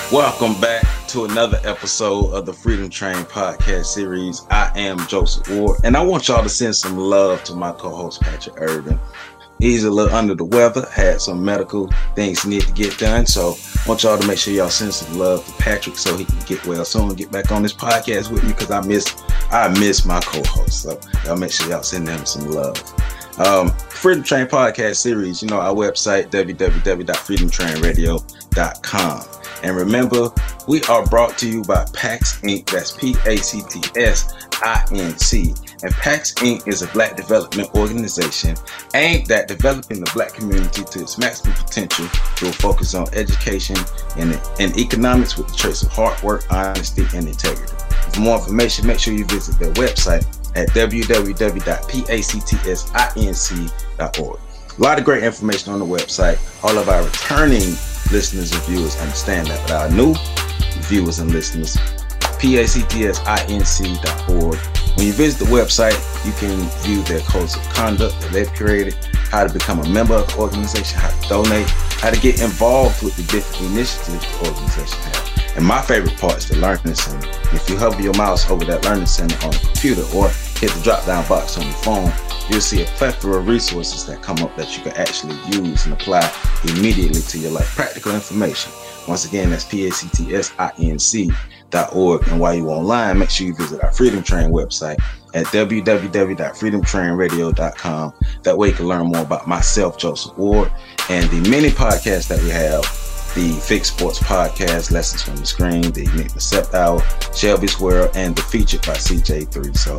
Welcome back to another episode of the Freedom Train podcast series. I am Joseph Ward, and I want y'all to send some love to my co-host Patrick Irvin. He's a little under the weather, had some medical things he need to get done, so I want y'all to make sure y'all send some love to Patrick so he can get well soon and get back on this podcast with me, because I miss my co-host. So y'all make sure y'all send him some love. Freedom Train podcast series, our website www.freedomtrainradio.com. And remember, we are brought to you by PAX Inc. That's PACTS-INC. And PAX Inc. is a Black development organization aimed at developing the Black community to its maximum potential through a focus on education and economics with the traits of hard work, honesty, and integrity. For more information, make sure you visit their website at www.pactsinc.org. A lot of great information on the website. All of our returning listeners and viewers understand that, but our new viewers and listeners, pactsinc.org. When you visit the website, you can view their codes of conduct that they've created, how to become a member of the organization, how to donate, how to get involved with the different initiatives the organization has. And my favorite part is the Learning Center. If you hover your mouse over that Learning Center on the computer or hit the drop-down box on your phone, you'll see a plethora of resources that come up that you can actually use and apply immediately to your life. Practical information. Once again, that's pactsinc.org. And while you're online, make sure you visit our Freedom Train website at www.freedomtrainradio.com. That way you can learn more about myself, Joseph Ward, and the many podcasts that we have. The Fix Sports Podcast, Lessons from the Screen, the Nick Concept Hour, Shelby's World, and the Featured by CJ3. So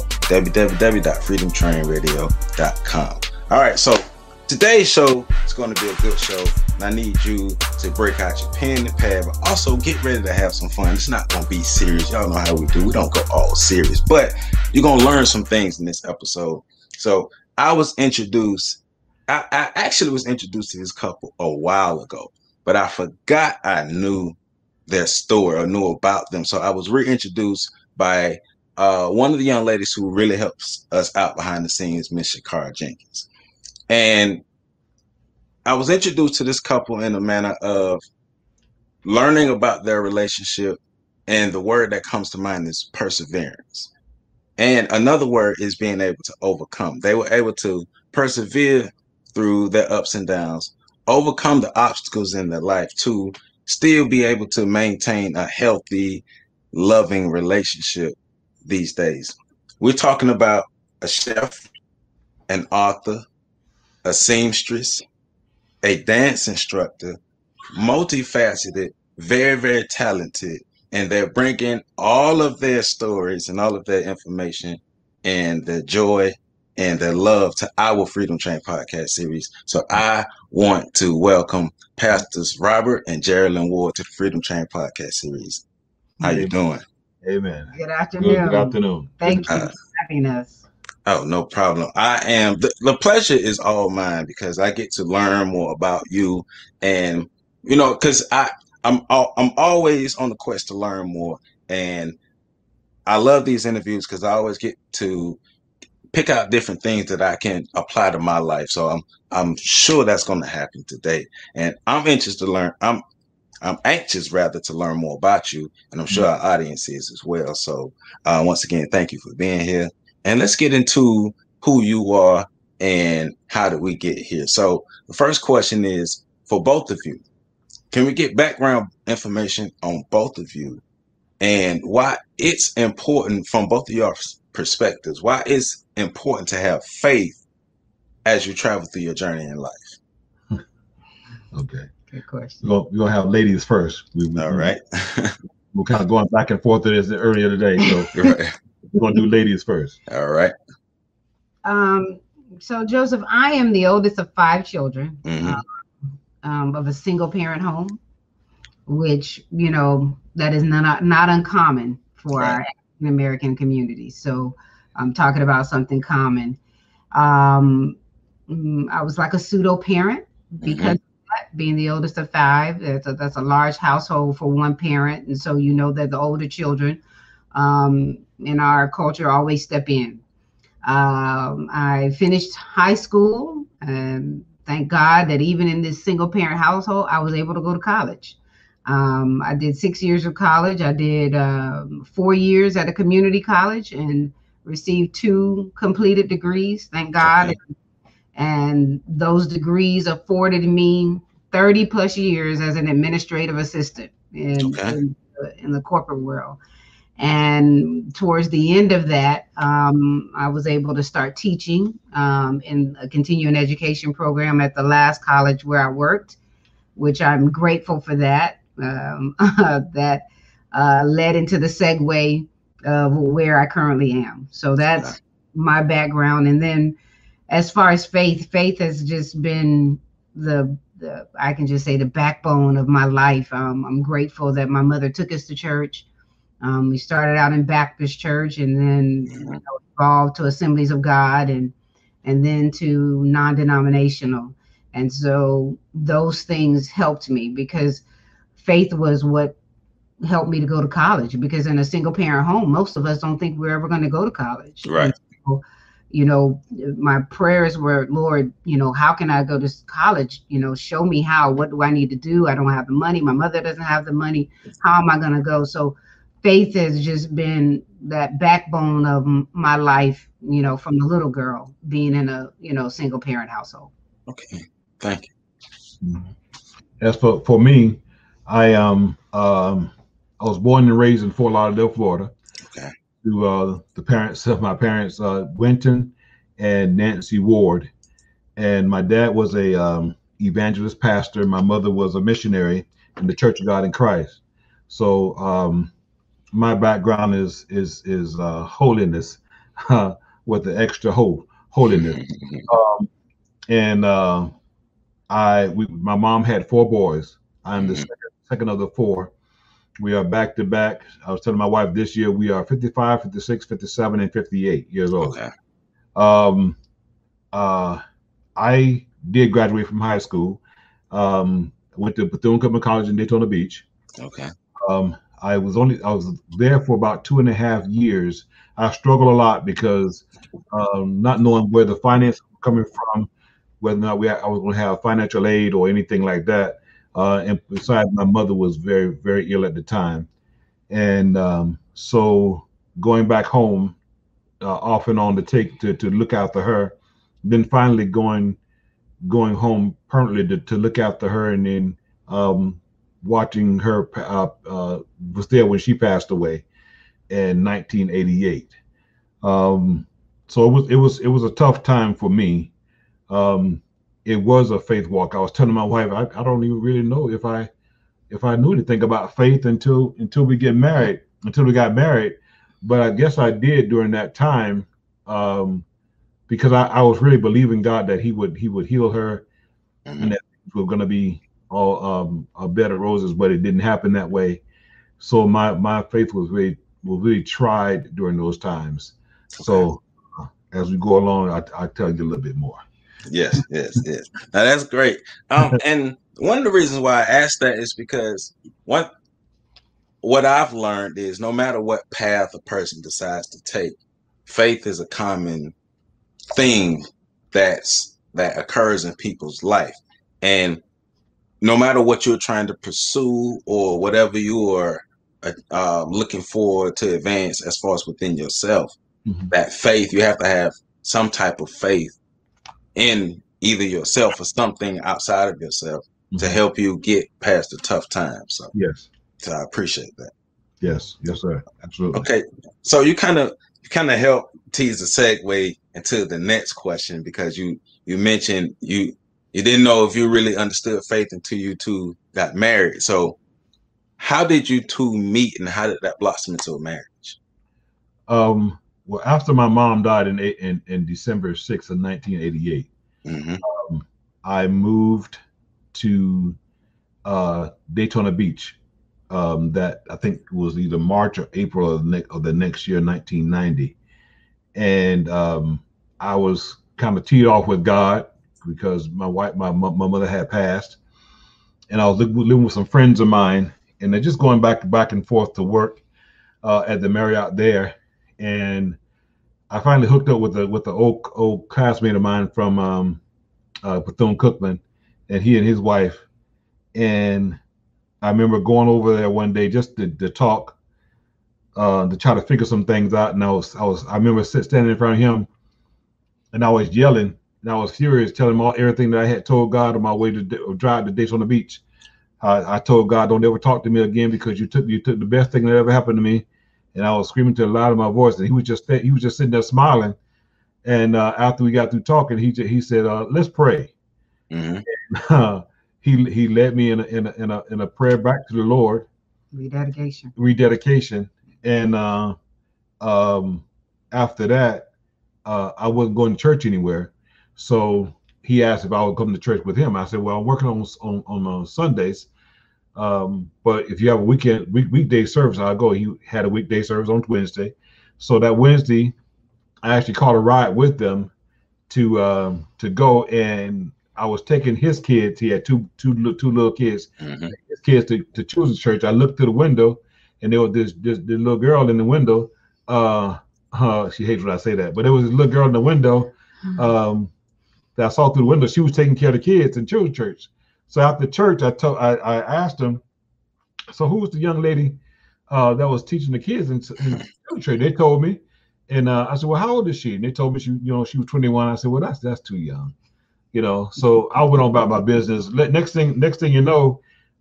www.freedomtrainradio.com. All right, so today's show is going to be a good show, and I need you to break out your pen and pad, but also get ready to have some fun. It's not going to be serious. Y'all know how we do. We don't go all serious, but you're going to learn some things in this episode. So I actually was introduced to this couple a while ago, but I forgot I knew their story or knew about them. So I was reintroduced by one of the young ladies who really helps us out behind the scenes, Miss Shakara Jenkins. And I was introduced to this couple in a manner of learning about their relationship, and the word that comes to mind is perseverance. And another word is being able to overcome. They were able to persevere through their ups and downs, overcome the obstacles in their life to still be able to maintain a healthy, loving relationship these days. We're talking about a chef, an author, a seamstress, a dance instructor, multifaceted, very, very talented, and they're bringing all of their stories and all of their information and their joy and their love to our Freedom Train podcast series. So I want to welcome Pastors Robert and Geraldine Ward to the Freedom Train podcast series. How you doing? Amen. Good afternoon. Good afternoon. Thank you for having us. Oh, no problem. I am. The pleasure is all mine because I get to learn more about you, and because I'm always on the quest to learn more, and I love these interviews because I always get to pick out different things that I can apply to my life. So I'm sure that's going to happen today, and I'm interested to learn. I'm anxious rather to learn more about you, and I'm sure our audience is as well. So once again, thank you for being here, and let's get into who you are and how did we get here. So the first question is for both of you. Can we get background information on both of you and why it's important from both of your perspectives? Why it's important to have faith as you travel through your journey in life? Okay. Good question. We're going to have ladies first. All right. We're kind of going back and forth to this earlier today. So Right. We're going to do ladies first. All right. So Joseph, I am the oldest of 5 children, Mhm. of a single parent home, which, that is not uncommon for Right. our African American community. So I'm talking about something common. I was like a pseudo parent because being the oldest of 5, that's a large household for one parent. And so that the older children in our culture always step in. I finished high school, and thank God that even in this single parent household, I was able to go to college. I did 6 years of college. I did 4 years at a community college and received 2 completed degrees, thank God. Okay. And those degrees afforded me 30 plus years as an administrative assistant Okay. in the corporate world. And towards the end of that, I was able to start teaching in a continuing education program at the last college where I worked, which I'm grateful for that. That led into the segue of where I currently am. So Okay. that's my background. And then as far as faith has just been the I can just say the backbone of my life. I'm grateful that my mother took us to church. We started out in Baptist church and then Mhm. evolved to Assemblies of God and then to non-denominational. And so those things helped me because faith was what helped me to go to college, because in a single parent home, most of us don't think we're ever going to go to college. Right. And so, you know, my prayers were, Lord, you know, how can I go to college? You know, show me how. What do I need to do? I don't have the money. My mother doesn't have the money. How am I going to go? So faith has just been that backbone of my life, you know, from the little girl being in a, you know, single parent household. Okay. Thank you. Mhm. As for me, I was born and raised in Fort Lauderdale, Florida. Okay. To the parents of my parents, Winton and Nancy Ward, and my dad was a evangelist pastor. My mother was a missionary in the Church of God in Christ. So my background is holiness with the extra holiness. Um, and my mom had 4 boys. I'm the Mhm. second of the 4. We are back to back. I was telling my wife this year we are 55, 56, 57, and 58 years old. Okay. Um, I did graduate from high school. Went to Bethune-Cookman College in Daytona Beach. Okay. I was there for about 2.5 years. I struggled a lot because not knowing where the finance was coming from, whether or not I was going to have financial aid or anything like that. And besides, my mother was very, very ill at the time. And so going back home off and on to look after her, then finally going home permanently to look after her, and then watching her was there when she passed away in 1988. So it was a tough time for me. It was a faith walk. I was telling my wife, I don't even really know if I knew anything about faith until we got married. But I guess I did during that time, because I was really believing God that He would heal her, Mhm. and that things were going to be all a bed of roses. But it didn't happen that way. So my faith was really tried during those times. Okay. So as we go along, I tell you a little bit more. Yes. Yes. Yes. Now that's great. And one of the reasons why I asked that is because what I've learned is no matter what path a person decides to take, faith is a common thing that occurs in people's life. And no matter what you're trying to pursue or whatever you are looking for to advance as far as within yourself, Mhm. that faith, you have to have some type of faith in either yourself or something outside of yourself to Mhm. help you get past the tough times. Yes. So I appreciate that. Yes, sir. Absolutely. Okay, so you kind of help tease the segue into the next question, because you mentioned you didn't know if you really understood faith until you two got married. So how did you two meet, and how did that blossom into a marriage? Well, after my mom died in December 6th of 1988, Mm-hmm. I moved to Daytona Beach. That I think was either March or April of the next year, 1990. And I was kind of teed off with God because my mother had passed, and I was living with some friends of mine, and they're just going back and forth to work at the Marriott there. And I finally hooked up with the old classmate of mine from Bethune-Cookman, and he and his wife. And I remember going over there one day just to talk, to try to figure some things out. And I remember standing in front of him, and I was yelling, and I was furious, telling him everything that I had told God on my way to drive to Daytona Beach. I told God, don't ever talk to me again, because you took the best thing that ever happened to me. And I was screaming to the loud of my voice, and he was just sitting there smiling. And after we got through talking, he said, let's pray. Mm-hmm. He led me in a prayer back to the Lord. Rededication. And after that, I wasn't going to church anywhere. So he asked if I would come to church with him. I said, well, I'm working on Sundays. But if you have a weekday service, I'll go. He had a weekday service on Wednesday. So that Wednesday, I actually caught a ride with them to go, and I was taking his kids. He had two little kids. Mm-hmm. His kids to children's church. I looked through the window, and there was this little girl in the window. She hates when I say that, but there was this little girl in the window that I saw through the window. She was taking care of the kids in children's church. So after church, I asked them, so who was the young lady that was teaching the kids in children's church? They told me. And I said, well, how old is she? And they told me she was 21. I said, well, that's too young, So I went on about my business. Next thing you know,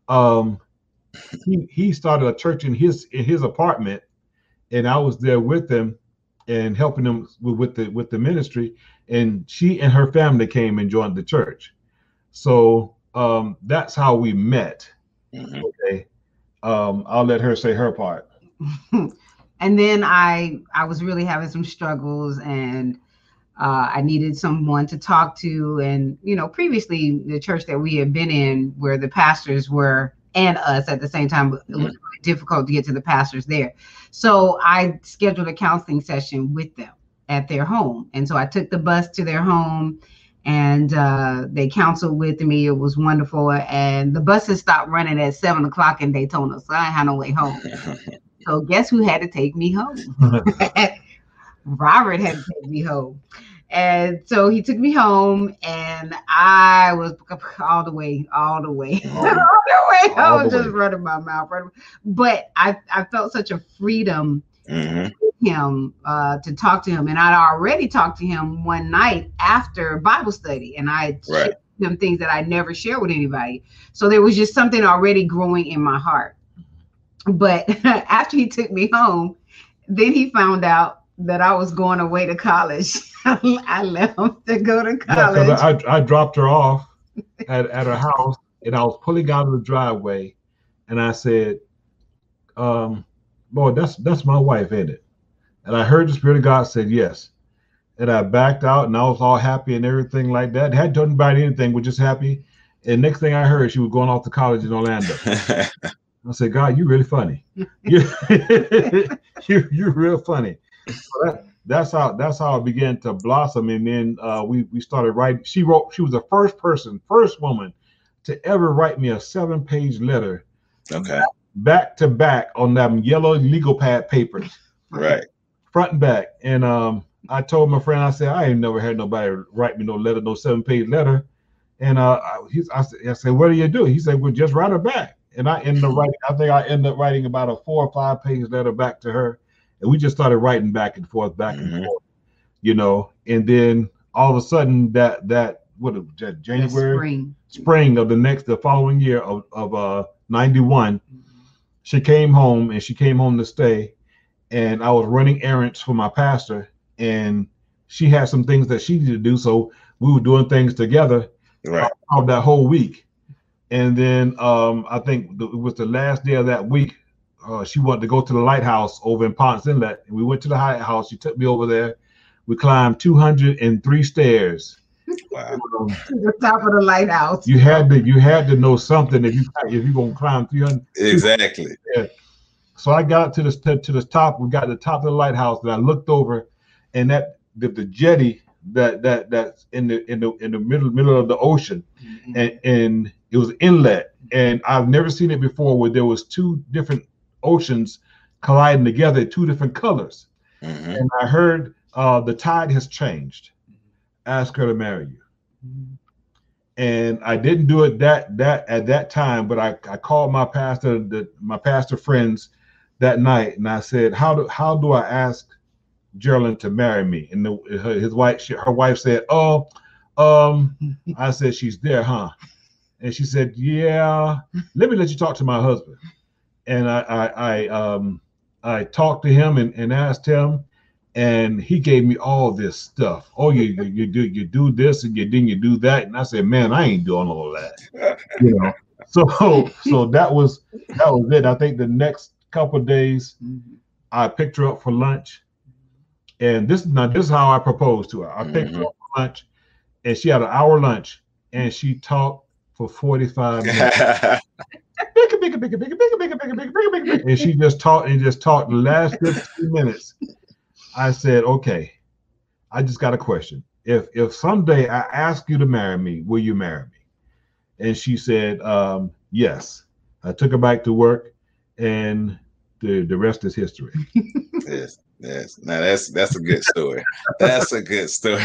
he started a church in his apartment, and I was there with him and helping him with the ministry. And she and her family came and joined the church. So that's how we met. Mm-hmm. Okay, I'll let her say her part. And then I was really having some struggles, and I needed someone to talk to. And, previously the church that we had been in, where the pastors were and us at the same time, it was really difficult to get to the pastors there. So I scheduled a counseling session with them at their home. And so I took the bus to their home, and they counseled with me. It was wonderful. And the buses stopped running at 7:00 in Daytona, so I had no way home. So guess who had to take me home? Robert had to take me home. And so he took me home, and I was all the way. I was just running my mouth. But I felt such a freedom with him to talk to him. And I'd already talked to him one night after Bible study, and I shared with him things that I never shared with anybody. So there was just something already growing in my heart. But after he took me home, then he found out that I was going away to college. I left him to go to college. Yeah, I dropped her off at her house, and I was pulling out of the driveway, and I said, Lord, that's my wife, ain't it? And I heard the Spirit of God said yes. And I backed out, and I was all happy and everything like that. Hadn't done about anything, was just happy. And next thing I heard, she was going off to college in Orlando. I said, God, you're really funny. You're real funny. So that's how it began to blossom. And then we started writing. She was the first woman to ever write me a 7-page letter. Okay. Back to back on them yellow legal pad papers. Right. Front and back. And I told my friend, I said, I ain't never had nobody write me no 7-page letter. And I said, what do you do? He said, well, just write her back. And I ended up writing about a 4 or 5 page letter back to her. And we just started writing back and forth. And then all of a sudden January, spring of the following year of 91, she came home, and she came home to stay. And I was running errands for my pastor, and she had some things that she needed to do. So we were doing things together of that whole week. And then I think it was the last day of that week. She wanted to go to the lighthouse over in Ponce Inlet. And we went to the lighthouse. She took me over there. We climbed 203 stairs. Wow. To the top of the lighthouse. You had to know something if you're gonna climb 300. Exactly. Yeah. So I got to the top. We got to the top of the lighthouse, and I looked over, and the jetty that's in the middle of the ocean, and it was inlet, and I've never seen it before where there was 2 different oceans colliding together, 2 different colors. And I heard the tide has changed. Ask her to marry you. And I didn't do it that at that time, but I called my pastor friends that night, and I said, how do I ask Geraldine to marry me? And her wife said, oh, I said, she's there, huh? And she said, yeah, let me let you talk to my husband. And I talked to him and asked him, and he gave me all this stuff. Oh, you do this, and then you do that. And I said, man, I ain't doing all that. You know. So that was it. I think the next couple of days, I picked her up for lunch. And this is how I proposed to her. I picked her up for lunch, and she had an hour lunch, and she talked for 45 minutes. And she just talked the last 15 minutes. I said, okay, I just got a question. If someday I ask you to marry me, will you marry me? And she said, yes. I took her back to work, and the rest is history. Yes. Yes, now that's a good story. That's a good story.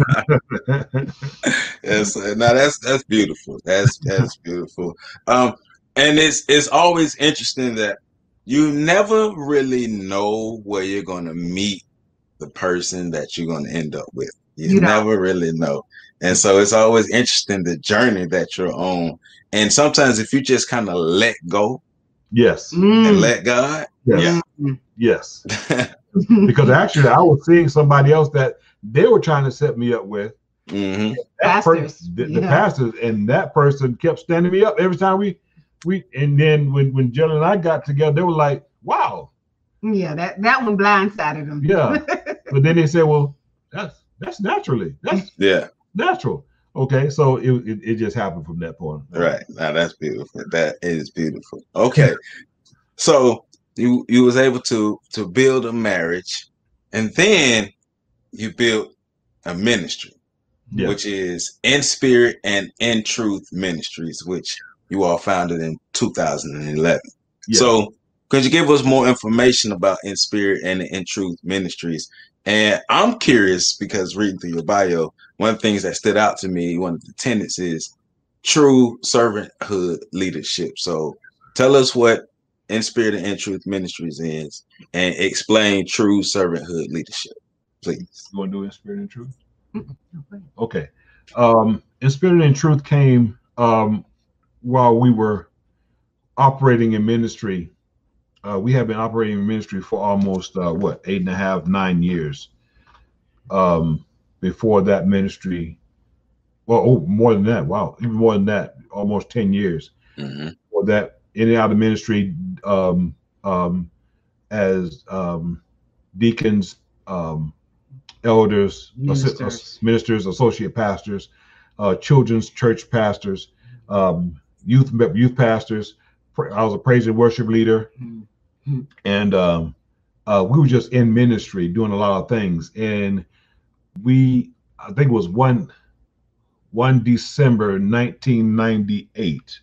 Yes, now that's beautiful. That's beautiful. And it's always interesting that you never really know where you're gonna meet the person that you're gonna end up with. You never really know, and so it's always interesting the journey that you're on. And sometimes if you just kind of let go, yes, and let God, yes, yes. Because actually, I was seeing somebody else that they were trying to set me up with. Mm-hmm. Pastors. The pastors, and that person kept standing me up every time we and then when Jill and I got together, they were like, wow. Yeah, that one blindsided them. Yeah. But then they said, well, that's naturally. That's natural. Okay, so it just happened from that point. Right. Now that's beautiful. That is beautiful. Okay. So you was able to build a marriage, and then you built a ministry, which is In Spirit and In Truth Ministries, which you all founded in 2011. Yes. So could you give us more information about In Spirit and In Truth Ministries? And I'm curious because reading through your bio, one of the things that stood out to me, one of the tenets is true servanthood leadership. So tell us what In Spirit and In Truth Ministries is, and explain true servanthood leadership, please. You want to do In Spirit and Truth? Okay. In Spirit and In Truth came while we were operating in ministry. We have been operating in ministry for almost 8.5, 9 years. Before that ministry, more than that. Wow, even more than that, almost 10 years. Mm-hmm. For that, in and out of ministry, as deacons, elders, ministers, associate pastors, children's church pastors, youth pastors. I was a praise and worship leader, and we were just in ministry doing a lot of things. And I think it was one December 1998.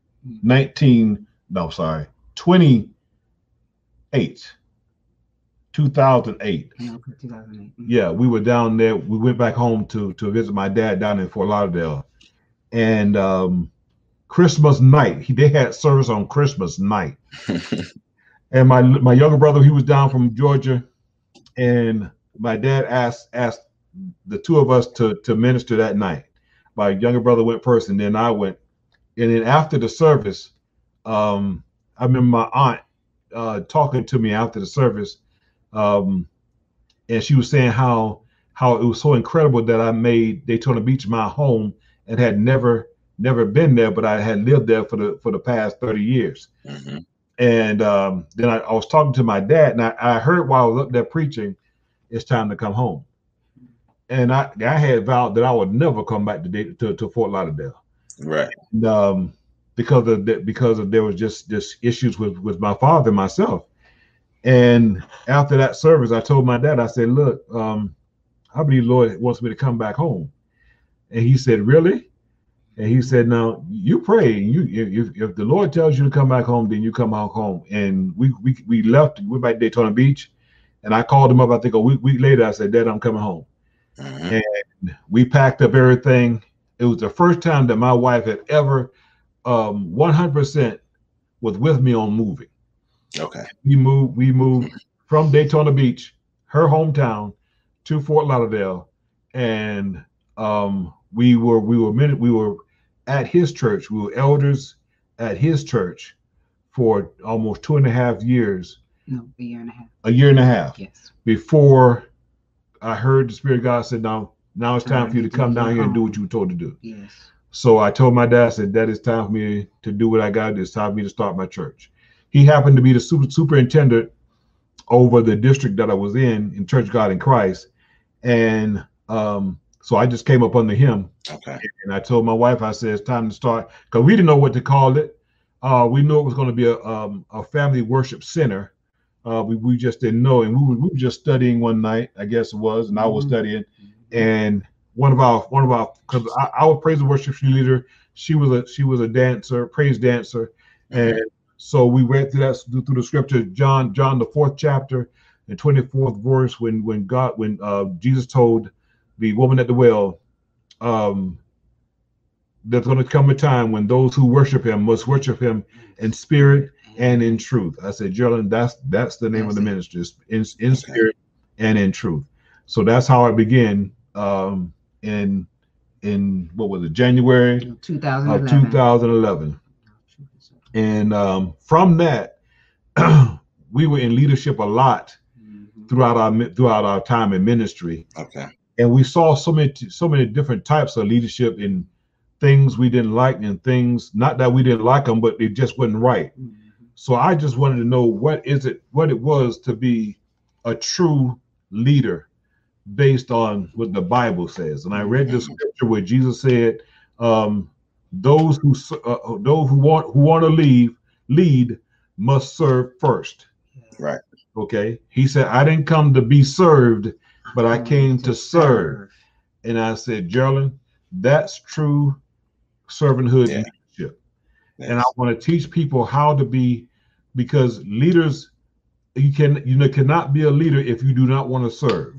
2008. Yeah, we were down there. We went back home to visit my dad down in Fort Lauderdale, and Christmas night, they had service on Christmas night. And my younger brother, he was down from Georgia, and my dad asked the two of us to minister that night. My younger brother went first, and then I went. And then after the service, I remember my aunt talking to me after the service, and she was saying how it was so incredible that I made Daytona Beach my home and had never been there, but I had lived there for the past 30 years. Mm-hmm. And then I was talking to my dad, and I heard while I was up there preaching, it's time to come home. And I had vowed that I would never come back to Fort Lauderdale. Right. And, because there was just issues with my father and myself. And after that service, I told my dad, I said, look, I believe the Lord wants me to come back home. And he said, really? And he said, now you pray. If the Lord tells you to come back home, then you come back home. And we left. We went back to Daytona Beach, and I called him up. I think a week later, I said, Dad, I'm coming home. Mm-hmm. And we packed up everything, it was the first time that my wife had ever 100% was with me on moving. Okay. We moved from Daytona Beach, her hometown, to Fort Lauderdale, and we were at his church. We were elders at his church for almost 2.5 years. No, a year and a half. A year and a half. Yes. Before I heard the Spirit of God said, now it's time for you to come down here and do what you were told to do. Yes. So I told my dad, I said, Dad, it's time for me to do what I got to do. It's time for me to start my church. He happened to be the superintendent over the district that I was in Church of God in Christ. And so I just came up under him. Okay. And I told my wife, I said, it's time to start, because we didn't know what to call it. We knew it was going to be a family worship center. We just didn't know. And we were just studying one night, I guess it was, and I was studying. And one of our, because our praise and worship leader, she was a dancer, praise dancer. And so we read through the scripture, John the 4th chapter, the 24th verse, when Jesus told the woman at the well, there's going to come a time when those who worship him must worship him in spirit and in truth. I said, Geraldine, that's the name of the ministry, in spirit and in truth. So that's how it began in what was it, January 2011. And from that, we were in leadership a lot throughout our time in ministry. Okay. And we saw so many different types of leadership in things we didn't like and things, not that we didn't like them, but it just wasn't right. So I just wanted to know what it was to be a true leader based on what the Bible says. And I read the scripture where Jesus said, those who want to lead must serve first. Right. Okay. He said, I didn't come to be served, but I came to serve. And I said, Geraldine, that's true servanthood and leadership. Yes. And I want to teach people how to be, because leaders, you cannot be a leader if you do not want to serve.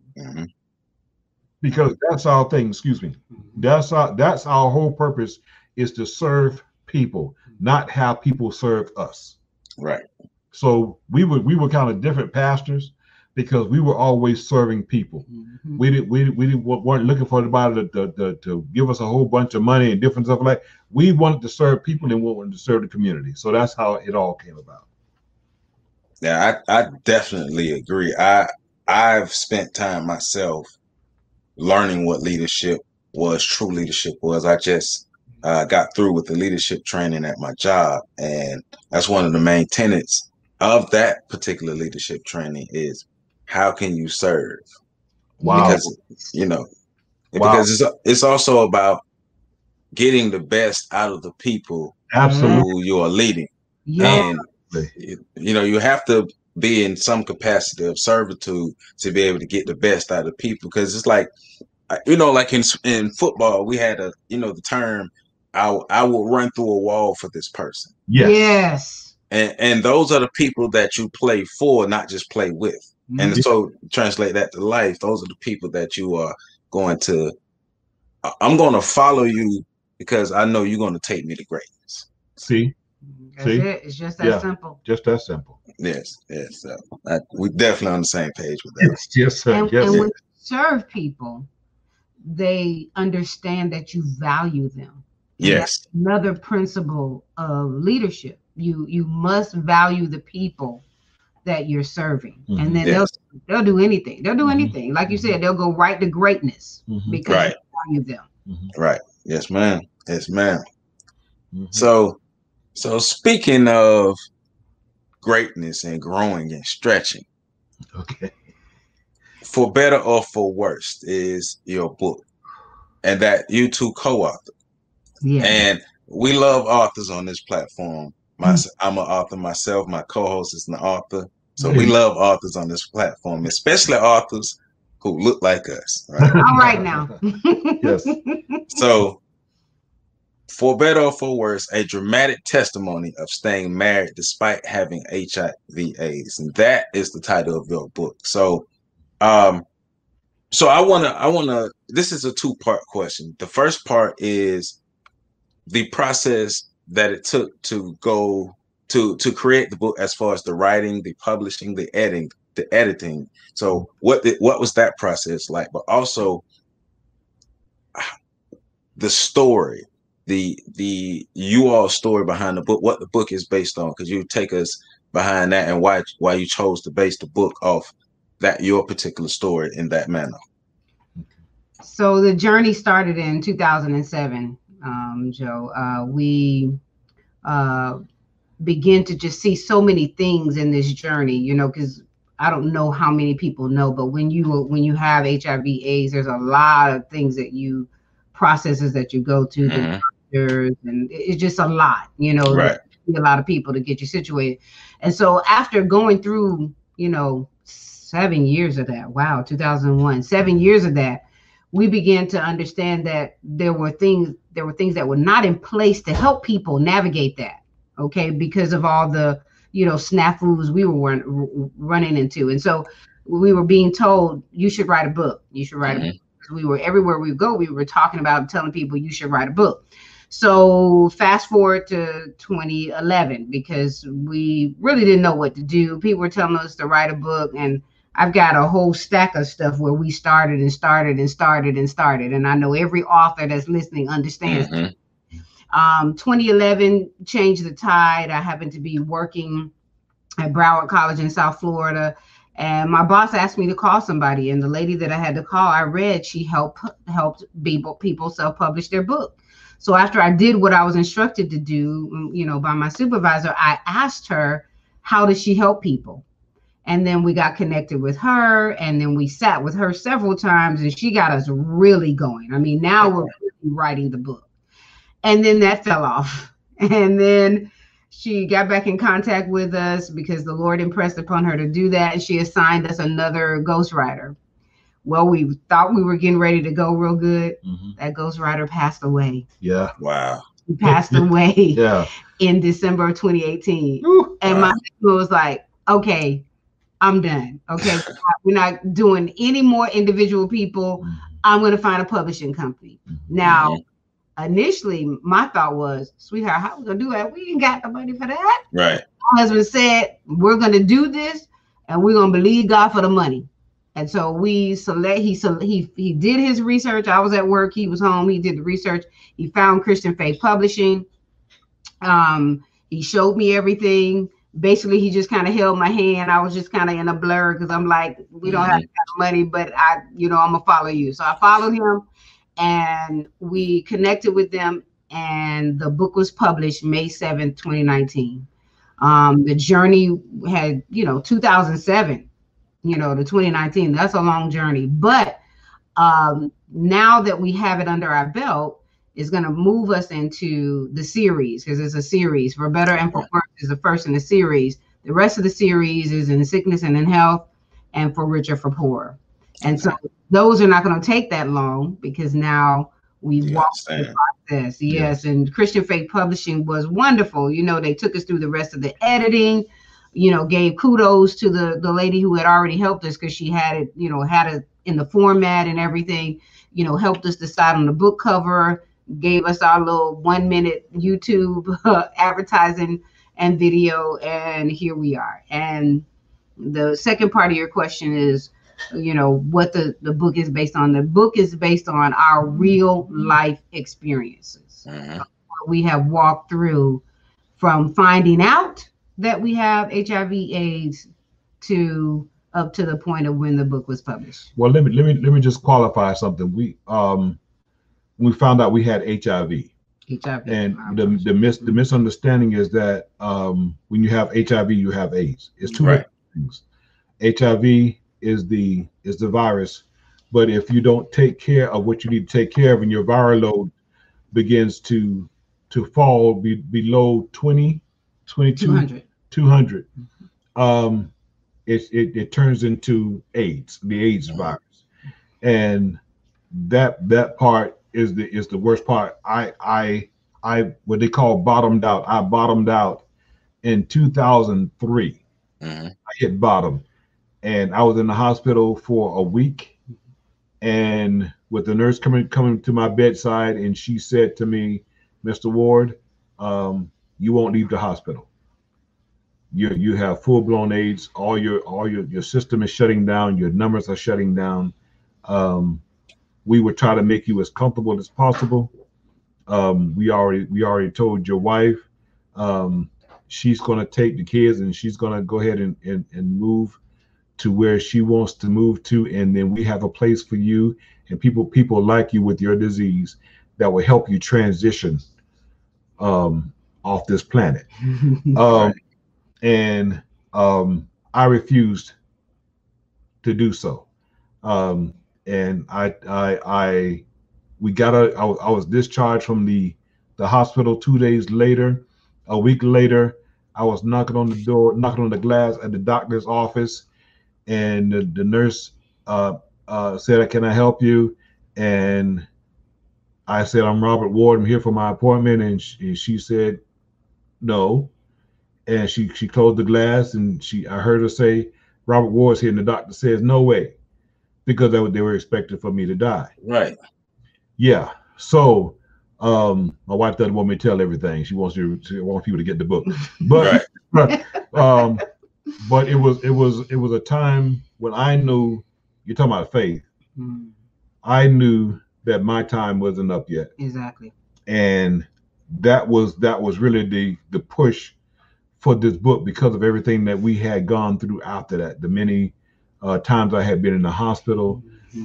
Because that's our thing, excuse me. That's our whole purpose, is to serve people, not have people serve us. Right. So we were kind of different pastors, because we were always serving people. We weren't looking for anybody to give us a whole bunch of money and different stuff like that. We wanted to serve people and we wanted to serve the community. So that's how it all came about. Yeah, I definitely agree. I've spent time myself learning what leadership was, true leadership was. I just got through with the leadership training at my job, and that's one of the main tenets of that particular leadership training is, how can you serve? Wow. Because because it's also about getting the best out of the people who you are leading. And you have to be in some capacity of servitude to be able to get the best out of people. Because it's like, like in football, we had the term, I will run through a wall for this person. Yes. And those are the people that you play for, not just play with. And so translate that to life. Those are the people that you are I'm going to follow you because I know you're going to take me to greatness. See? That's it. It's just that simple. Just that simple. Yes. We're definitely on the same page with that. Yes. And when you serve people, they understand that you value them. And yes. That's another principle of leadership. You must value the people that you're serving, and then they'll do anything. They'll do anything. Like you said, they'll go right to greatness because you value them. Right. Yes, ma'am. Yes, ma'am. So speaking of greatness and growing and stretching, For Better or For Worse is your book, and that you two co-author. Yeah. And we love authors on this platform. I'm an author myself. My co-host is an author. So we love authors on this platform, especially authors who look like us. Right? All right now. Yes. So, For Better or For Worse, a dramatic testimony of staying married despite having HIV/AIDS. And that is the title of your book. So, So I wanna. This is a 2-part question. The first part is the process that it took to go to create the book, as far as the writing, the publishing, the editing. So what was that process like? But also the story, the you all story behind the book, what the book is based on. Because you take us behind that, and why you chose to base the book off that, your particular story, in that manner. So the journey started in 2007, Joe. We begin to just see so many things in this journey, you know, because I don't know how many people know, but when you have HIV/AIDS, there's a lot of things processes that you go to, the doctors, and it's just a lot, you know, right. A lot of people to get you situated. And so after going through, you know, 7 years of that, wow, 2001, 7 years of that, we began to understand that there were things that were not in place to help people navigate that. Okay, because of all the, you know, snafus we were running into. And so we were being told, you should write a book. You should write a book. We were, everywhere we go, we were talking about, telling people you should write a book. So fast forward to 2011, because we really didn't know what to do. People were telling us to write a book, and I've got a whole stack of stuff where we started. And I know every author that's listening understands. 2011 changed the tide. I happened to be working at Broward College in South Florida, and my boss asked me to call somebody. And the lady that I had to call, I read, she helped people self-publish their book. So after I did what I was instructed to do, you know, by my supervisor, I asked her, how does she help people? And then we got connected with her, and then we sat with her several times, and she got us really going. I mean, now we're really writing the book. And then that fell off. And then she got back in contact with us because the Lord impressed upon her to do that. And she assigned us another ghostwriter. Well, we thought we were getting ready to go real good. That ghostwriter passed away. Yeah. Wow. He passed away in December of 2018. And my husband was like, okay, I'm done. Okay, we're not doing any more individual people. I'm going to find a publishing company. Now, initially, my thought was, sweetheart, how are we going to do that? We ain't got the money for that. Right. My husband said, we're going to do this, and we're going to believe God for the money. And so he did his research. I was at work. He was home. He did the research. He found Christian Faith Publishing. He showed me everything. Basically, he just kind of held my hand. I was just kind of in a blur because I'm like, we don't have money, but I'm going to follow you. So I followed him, and we connected with them, and the book was published May 7th, 2019. The journey had, 2007, to 2019. That's a long journey. But now that we have it under our belt, is going to move us into the series, because it's a series. For Better and for Worse is the first in the series. The rest of the series is in sickness and in health, and For Richer for Poorer. And so those are not going to take that long, because now we've walked through the process. Yes. And Christian Faith Publishing was wonderful. They took us through the rest of the editing, gave kudos to the lady who had already helped us, because she had it, had it in the format and everything, helped us decide on the book cover, gave us our little 1-minute YouTube advertising and video, and here we are. And the second part of your question is, what the book is based on. The book is based on our real life experiences. We have walked through, from finding out that we have HIV/AIDS to up to the point of when the book was published. Well, let me just qualify something. We found out we had HIV. And the misunderstanding is that when you have HIV, you have AIDS. It's two different things. HIV is the virus, but if you don't take care of what you need to take care of, and your viral load begins to fall below 200, it turns into AIDS, the AIDS virus, and that part is the worst part. I what they call bottomed out. I bottomed out in 2003. I hit bottom, and I was in the hospital for a week, And with the nurse coming to my bedside, and she said to me, "Mr. Ward, you won't leave the hospital. You have full blown AIDS. All your system is shutting down. Your numbers are shutting down. We would try to make you as comfortable as possible. We already told your wife. She's going to take the kids and she's going to go ahead and move to where she wants to move to, and then we have a place for you and people like you with your disease that will help you transition off this planet." And I refused to do so. And I was discharged from the hospital 2 days later. A week later, I was knocking on the glass at the doctor's office, and the nurse said, "Can I help you?" And I said, "I'm Robert Ward. I'm here for my appointment." And she said, "No." And she closed the glass, and I heard her say, "Robert Ward's here," and the doctor says, "No way," because they were expecting for me to die. Right. Yeah. So my wife doesn't want me to tell everything. She wants people to get the book. But Right. but it was a time when I knew, you're talking about faith. I knew that my time wasn't up yet. Exactly. And that was really the push for this book, because of everything that we had gone through after that, the many times I had been in the hospital,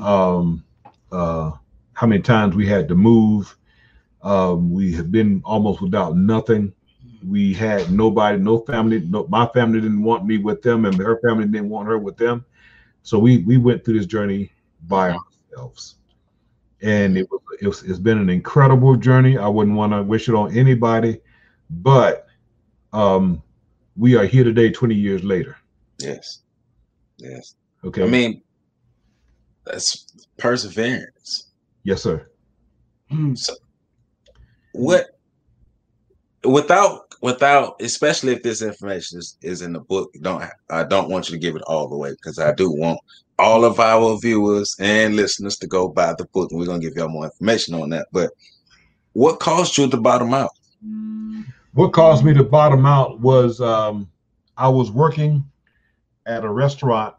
how many times we had to move. We had been almost without nothing. We had nobody, no family. My family didn't want me with them, and her family didn't want her with them. So we went through this journey by ourselves, and it's been an incredible journey. I wouldn't want to wish it on anybody, but we are here today, 20 years later. Yes. Yes. Okay. I mean, that's perseverance. Yes, sir. So without, especially if this information is in the book, I don't want you to give it all away, because I do want all of our viewers and listeners to go buy the book, and we're gonna give y'all more information on that. But what caused you to bottom out? What caused me to bottom out was I was working at a restaurant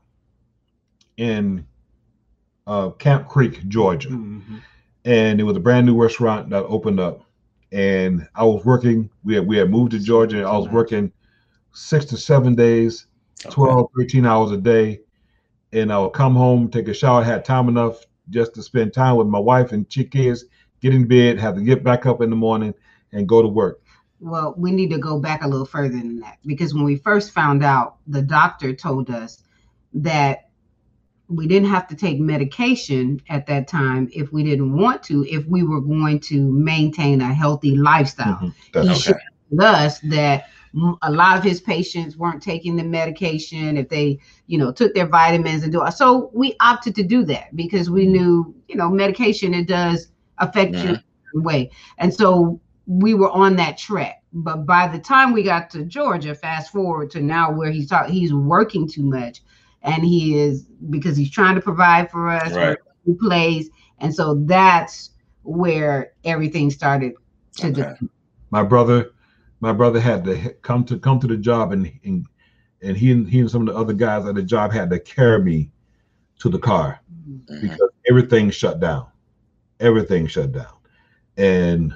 in Camp Creek, Georgia. And it was a brand new restaurant that opened up. And I was working, we had moved to Georgia, and I was working 6 to 7 days, 12, 13 hours a day. And I would come home, take a shower, had time enough just to spend time with my wife and kids, get in bed, have to get back up in the morning and go to work. Well, we need to go back a little further than that, because when we first found out, the doctor told us that we didn't have to take medication at that time if we didn't want to, if we were going to maintain a healthy lifestyle. He shared with us that a lot of his patients weren't taking the medication if they, took their vitamins and do it. So we opted to do that because we knew, medication, it does affect you in a way. And so we were on that track. But by the time we got to Georgia, fast forward to now where he's working too much, and he is, because he's trying to provide for us, right. He plays. And so that's where everything started to do. My brother had to come to the job, and he and some of the other guys at the job had to carry me to the car because everything shut down. Everything shut down. And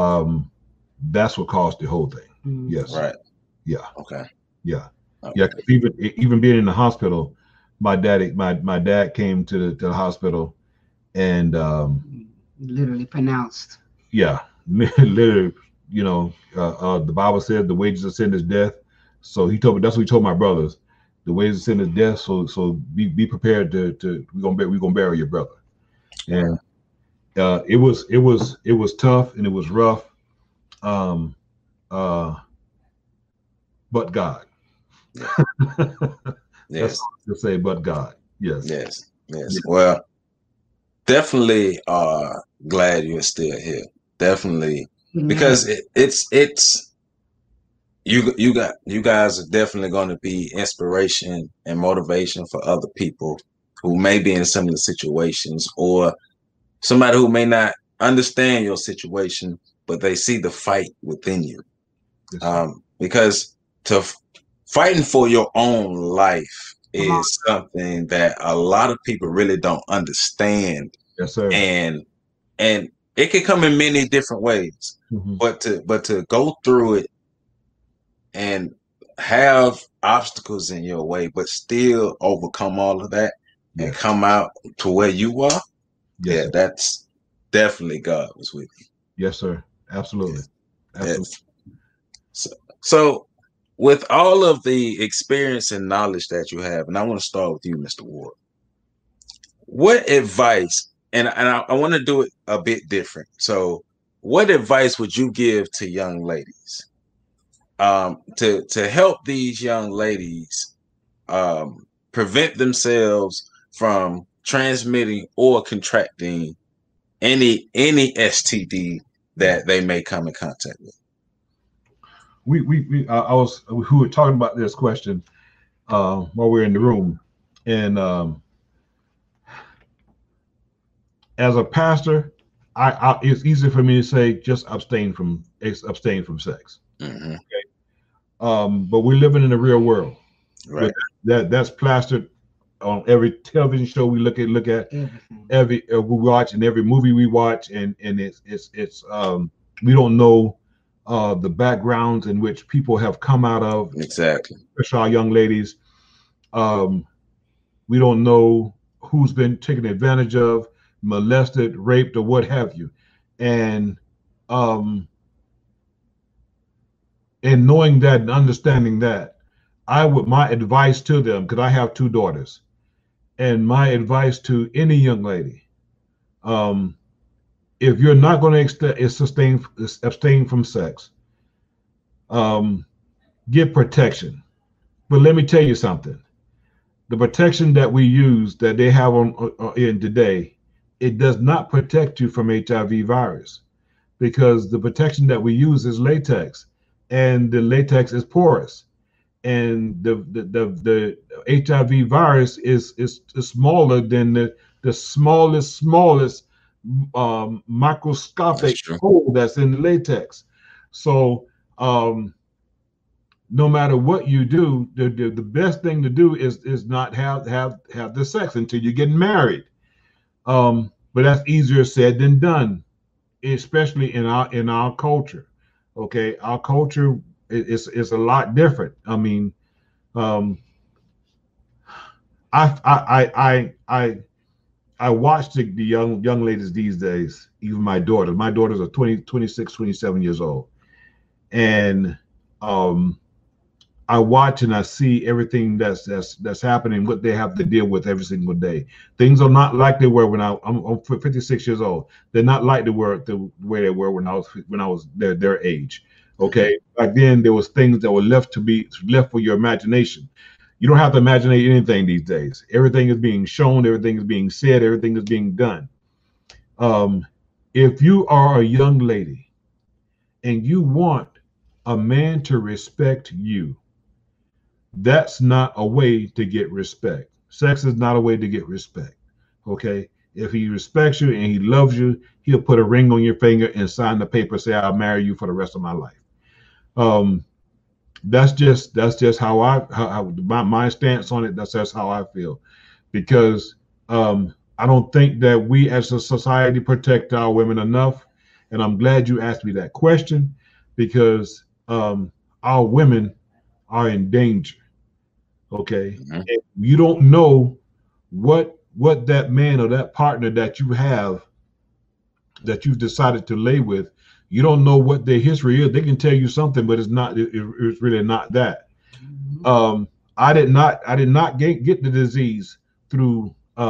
that's what caused the whole thing. Yes. Right. Yeah. Okay. Yeah. Okay. Yeah. Cause even being in the hospital, my dad came to the hospital, and literally pronounced. Yeah. Literally, the Bible said the wages of sin is death. So that's what he told my brothers. The wages of sin is death. So be prepared to we're gonna bury your brother. And it was tough and it was rough. But God. Yes. That's all I can say, but God. Yes. Yes. Well, definitely glad you're still here. Definitely. Because it's you guys are definitely going to be inspiration and motivation for other people who may be in similar situations, or somebody who may not understand your situation, but they see the fight within you. Yes, because fighting for your own life is something that a lot of people really don't understand. yes, sir. And it can come in many different ways. Mm-hmm. But to go through it and have obstacles in your way, but still overcome all of that and come out to where you are, yes, sir. That's definitely God was with you. Yes, sir. Absolutely. Absolutely. So with all of the experience and knowledge that you have, and I want to start with you, Mr. Ward, what advice, and I want to do it a bit different. So what advice would you give to young ladies to help these young ladies prevent themselves from transmitting or contracting any STD that they may come in contact with? We were talking about this question while we were in the room, and as a pastor, it's easy for me to say just abstain from sex. Mm-hmm. Okay? But we're living in the real world. Right. That's plastered on every television show we look at, every we watch, and every movie we watch, and it's we don't know the backgrounds in which people have come out of. Exactly. Especially our young ladies. We don't know who's been taken advantage of, molested, raped, or what have you. And knowing that and understanding that, my advice to them, because I have 2 daughters, and my advice to any young lady, if you're not going to abstain from sex, get protection. But let me tell you something. The protection that we use, that they have in today, it does not protect you from HIV virus, because the protection that we use is latex, and the latex is porous, and the HIV virus is smaller than the smallest microscopic hole that's in the latex. So no matter what you do, the best thing to do is not have the sex until you get married. But that's easier said than done, especially in our culture. Okay, our culture is a lot different. I mean, I watch the young ladies these days, even my daughters. My daughters are 20, 26, 27 years old, and I watch and I see everything that's happening, what they have to deal with every single day. Things are not like they were when I'm 56 years old. They're not like they were the way they were when I was their age. Okay, back then there was things that were left for your imagination. You don't have to imagine anything these days. Everything is being shown, everything is being said, everything is being done. If you are a young lady and you want a man to respect you, that's not a way to get respect. Sex is not a way to get respect. Okay? If he respects you and he loves you, he'll put a ring on your finger and sign the paper, say, I'll marry you for the rest of my life. That's just how my stance on it. That's how I feel, because I don't think that we as a society protect our women enough. And I'm glad you asked me that question, because our women are in danger. Okay. Mm-hmm. And you don't know what that man or that partner that you have, that you've decided to lay with, you don't know what their history is. They can tell you something, but it's really not that. Mm-hmm. I did not get the disease through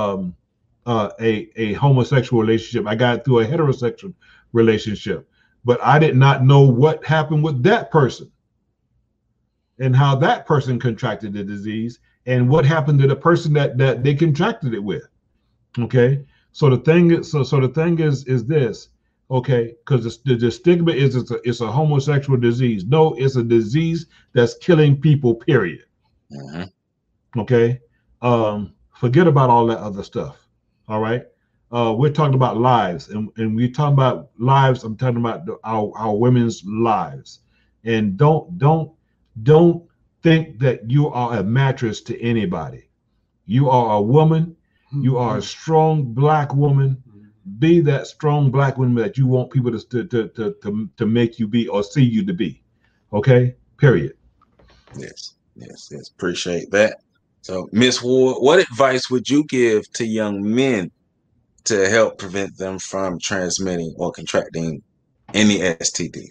a homosexual relationship. I got it through a heterosexual relationship, but I did not know what happened with that person and how that person contracted the disease and what happened to the person that they contracted it with. Okay. So the thing is this, okay, because the stigma is it's a homosexual disease. No, it's a disease that's killing people, period. Mm-hmm. Okay. Forget about all that other stuff. All right. We're talking about lives, and we're talking about lives. I'm talking about our women's lives, and don't think that you are a mattress to anybody. You are a woman. You are a strong Black woman. Be that strong Black woman that you want people to make you be or see you to be. Okay. Period. Yes. Appreciate that. So, Miss Ward, what advice would you give to young men to help prevent them from transmitting or contracting any STD?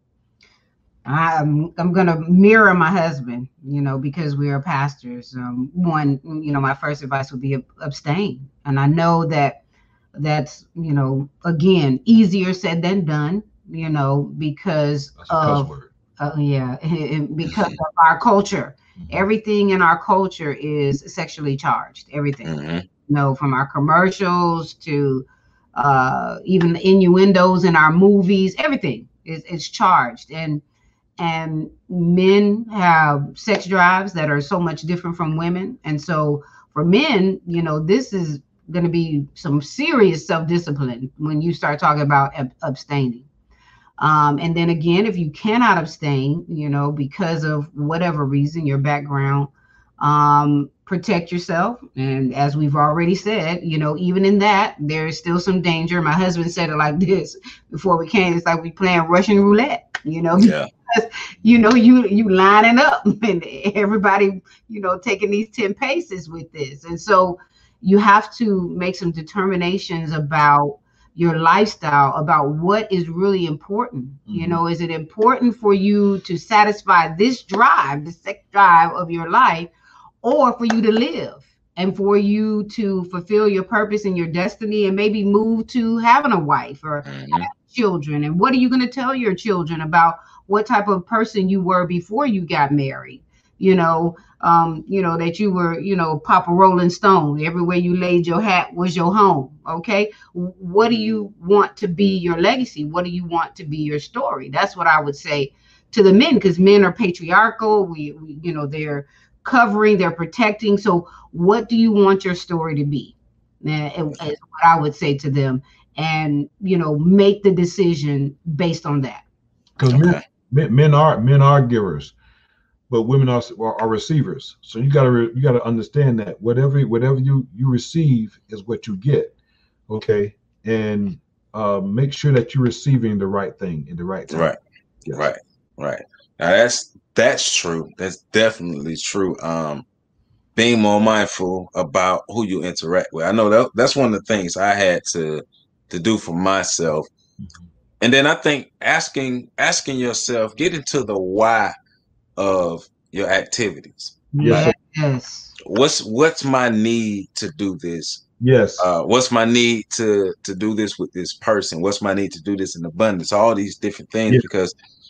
I'm gonna mirror my husband, because we are pastors. One, my first advice would be abstain, and I know that's again easier said than done, because of because of our culture. Everything in our culture is sexually charged. Everything, from our commercials to even the innuendos in our movies. Everything is charged, and men have sex drives that are so much different from women. And so for men, this is going to be some serious self-discipline when you start talking about abstaining. And then again, if you cannot abstain, because of whatever reason, your background, protect yourself. And as we've already said, even in that, there's still some danger. My husband said it like this before we came. It's like we playing Russian roulette, Yeah. You lining up and everybody, taking these 10 paces with this. And so you have to make some determinations about your lifestyle, about what is really important. Is it important for you to satisfy this drive, the sex drive of your life, or for you to live and for you to fulfill your purpose and your destiny and maybe move to having a wife or having children? And what are you going to tell your children about what type of person you were before you got married? That you were, Papa Rolling Stone. Everywhere you laid your hat was your home. Okay. What do you want to be your legacy? What do you want to be your story? That's what I would say to the men, because men are patriarchal. We they're covering, they're protecting. So what do you want your story to be? Is what I would say to them, and, make the decision based on that. Because men are givers, but women are receivers. So you gotta understand that whatever you receive is what you get. Okay, and make sure that you're receiving the right thing in the right time. Right. Yes. Right. Now that's true. That's definitely true. Being more mindful about who you interact with. I know that's one of the things I had to do for myself. And then I think asking yourself, get into the why of your activities. Yes. Like, what's my need to do this? Yes. What's my need to do this with this person? What's my need to do this in abundance? All these different things, because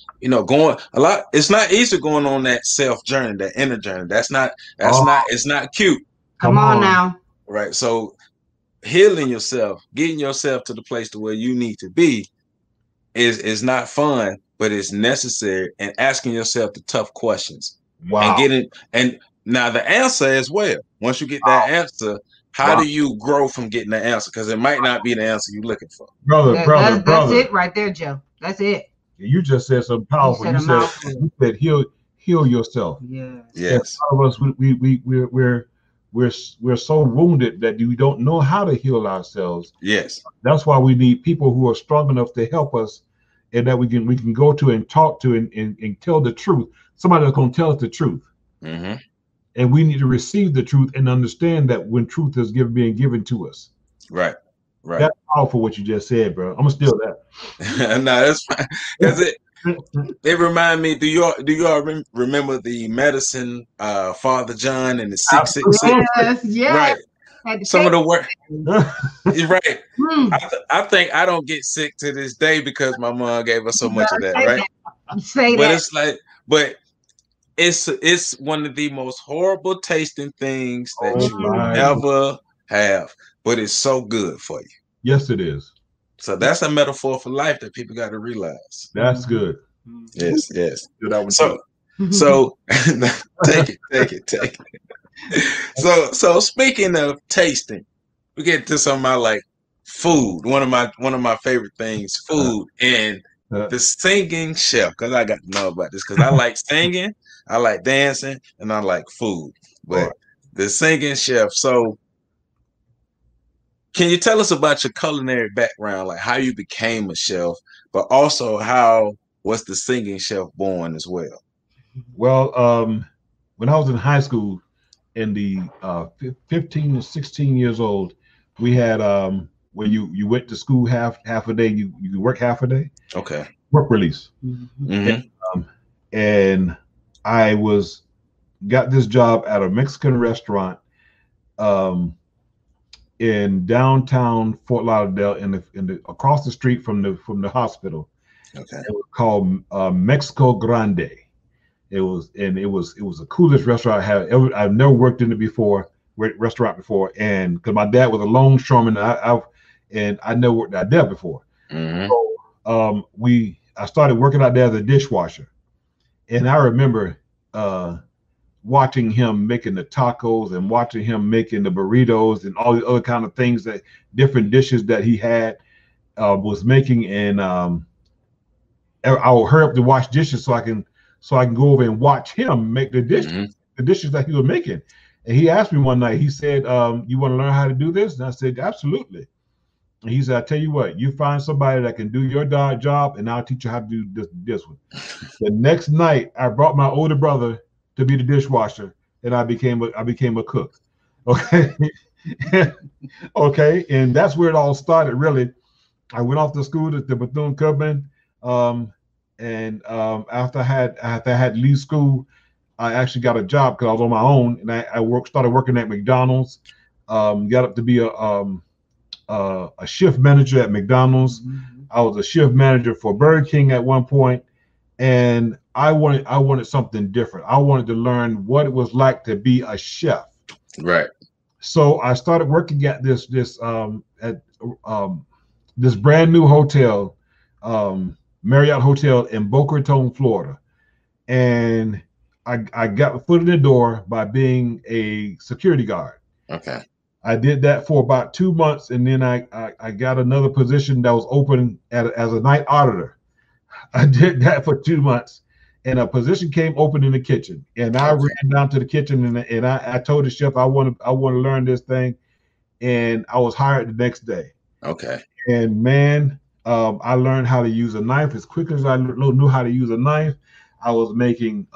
it's not easy going on that self journey, that inner journey. It's not cute. Come on now. Right. So healing yourself, getting yourself to the place to where you need to be is not fun, but it's necessary, and asking yourself the tough questions. Wow. And now the answer as well. Once you get that answer, how do you grow from getting the answer? Because it might not be the answer you're looking for. Brother. That's it right there, Joe. That's it. You just said something powerful. You said heal yourself. Yes. A lot of us we're so wounded that we don't know how to heal ourselves. Yes. That's why we need people who are strong enough to help us, and that we can go to and talk to and tell the truth. Somebody that's going to tell us the truth. And we need to receive the truth and understand that when truth is being given to us. Right. That's powerful what you just said, bro. I'm gonna steal that. No, that's fine. Because it remind me. Do you all remember the medicine Father John and the 666? Yes. Right. Some of the work. Right. I think I don't get sick to this day because my mom gave us so much of that. Right. It's like, but it's one of the most horrible tasting things that you ever have, but it's so good for you. Yes, it is. So that's a metaphor for life that people got to realize. That's good. Yes. So take it. So speaking of tasting, we get to some of my like food. One of my favorite things, food, and the singing chef. Because I got to know about this. Because I like singing, I like dancing, and I like food. But the singing chef. So, can you tell us about your culinary background, like how you became a chef, but also how was the singing chef born as well? Well, when I was in high school, in the 15 to 16 years old, we had when you went to school half a day, you could work half a day. Okay. Work release. Mm-hmm. And I got this job at a Mexican restaurant in downtown Fort Lauderdale, in the across the street from the hospital. Okay. It was called Mexico Grande. It was the coolest restaurant I've never worked in it before, restaurant before, and because my dad was a longshoreman, and I never worked out there before. Mm-hmm. So I started working out there as a dishwasher, and I remember watching him making the tacos and watching him making the burritos and all the other kind of things, that different dishes that he had was making, and I will hurry up to wash dishes so I can go over and watch him make the dishes, Mm-hmm. the dishes that he was making. And he asked me one night, he said, you want to learn how to do this? And I said, absolutely. And he said, I tell you what, you find somebody that can do your job, and I'll teach you how to do this one. The next night, I brought my older brother to be the dishwasher, and I became a cook. Okay. Okay. And that's where it all started, really. I went off to school at the Bethune-Cookman. And after I had to leave school, I actually got a job because I was on my own, and I started working at McDonald's. Got up to be a shift manager at McDonald's. Mm-hmm. I was a shift manager for Burger King at one point, and I wanted something different. I wanted to learn what it was like to be a chef. Right. So I started working at this brand new hotel, Marriott Hotel in Boca Raton, Florida, and I got my foot in the door by being a security guard. Okay. I did that for about 2 months, and then I got another position that was open as a night auditor. I did that for 2 months, and a position came open in the kitchen, and I ran down to the kitchen, and I told the chef I want to learn this thing, and I was hired the next day. Okay. And man, I learned how to use a knife as quick as I knew how to use a knife. I was making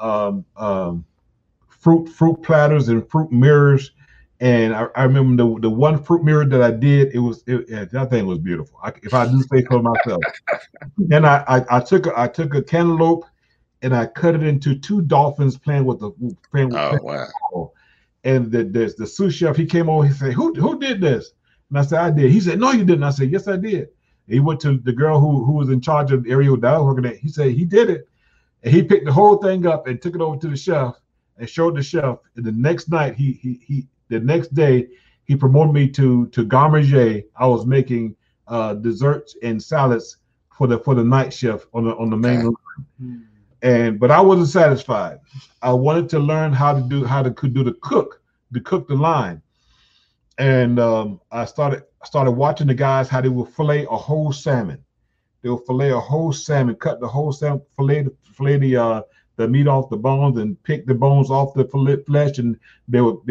fruit platters and fruit mirrors. And I remember the one fruit mirror that I did, that thing was beautiful. If I do say so myself. And I took a cantaloupe and I cut it into two dolphins playing with. Wow. And the sous chef, he came over, he said, who did this? And I said, I did. He said, no, you didn't. I said, yes, I did. And he went to the girl who was in charge of the area that I was working at. He said he did it. And he picked the whole thing up and took it over to the chef and showed the chef. And the next night, the next day, he promoted me to garde manger. I was making desserts and salads for the night shift on the main line. But I wasn't satisfied. I wanted to learn how to cook the line. And I started watching the guys how they would fillet a whole salmon. They would fillet a whole salmon, cut the whole salmon, fillet the meat off the bones, and pick the bones off the flesh, and they would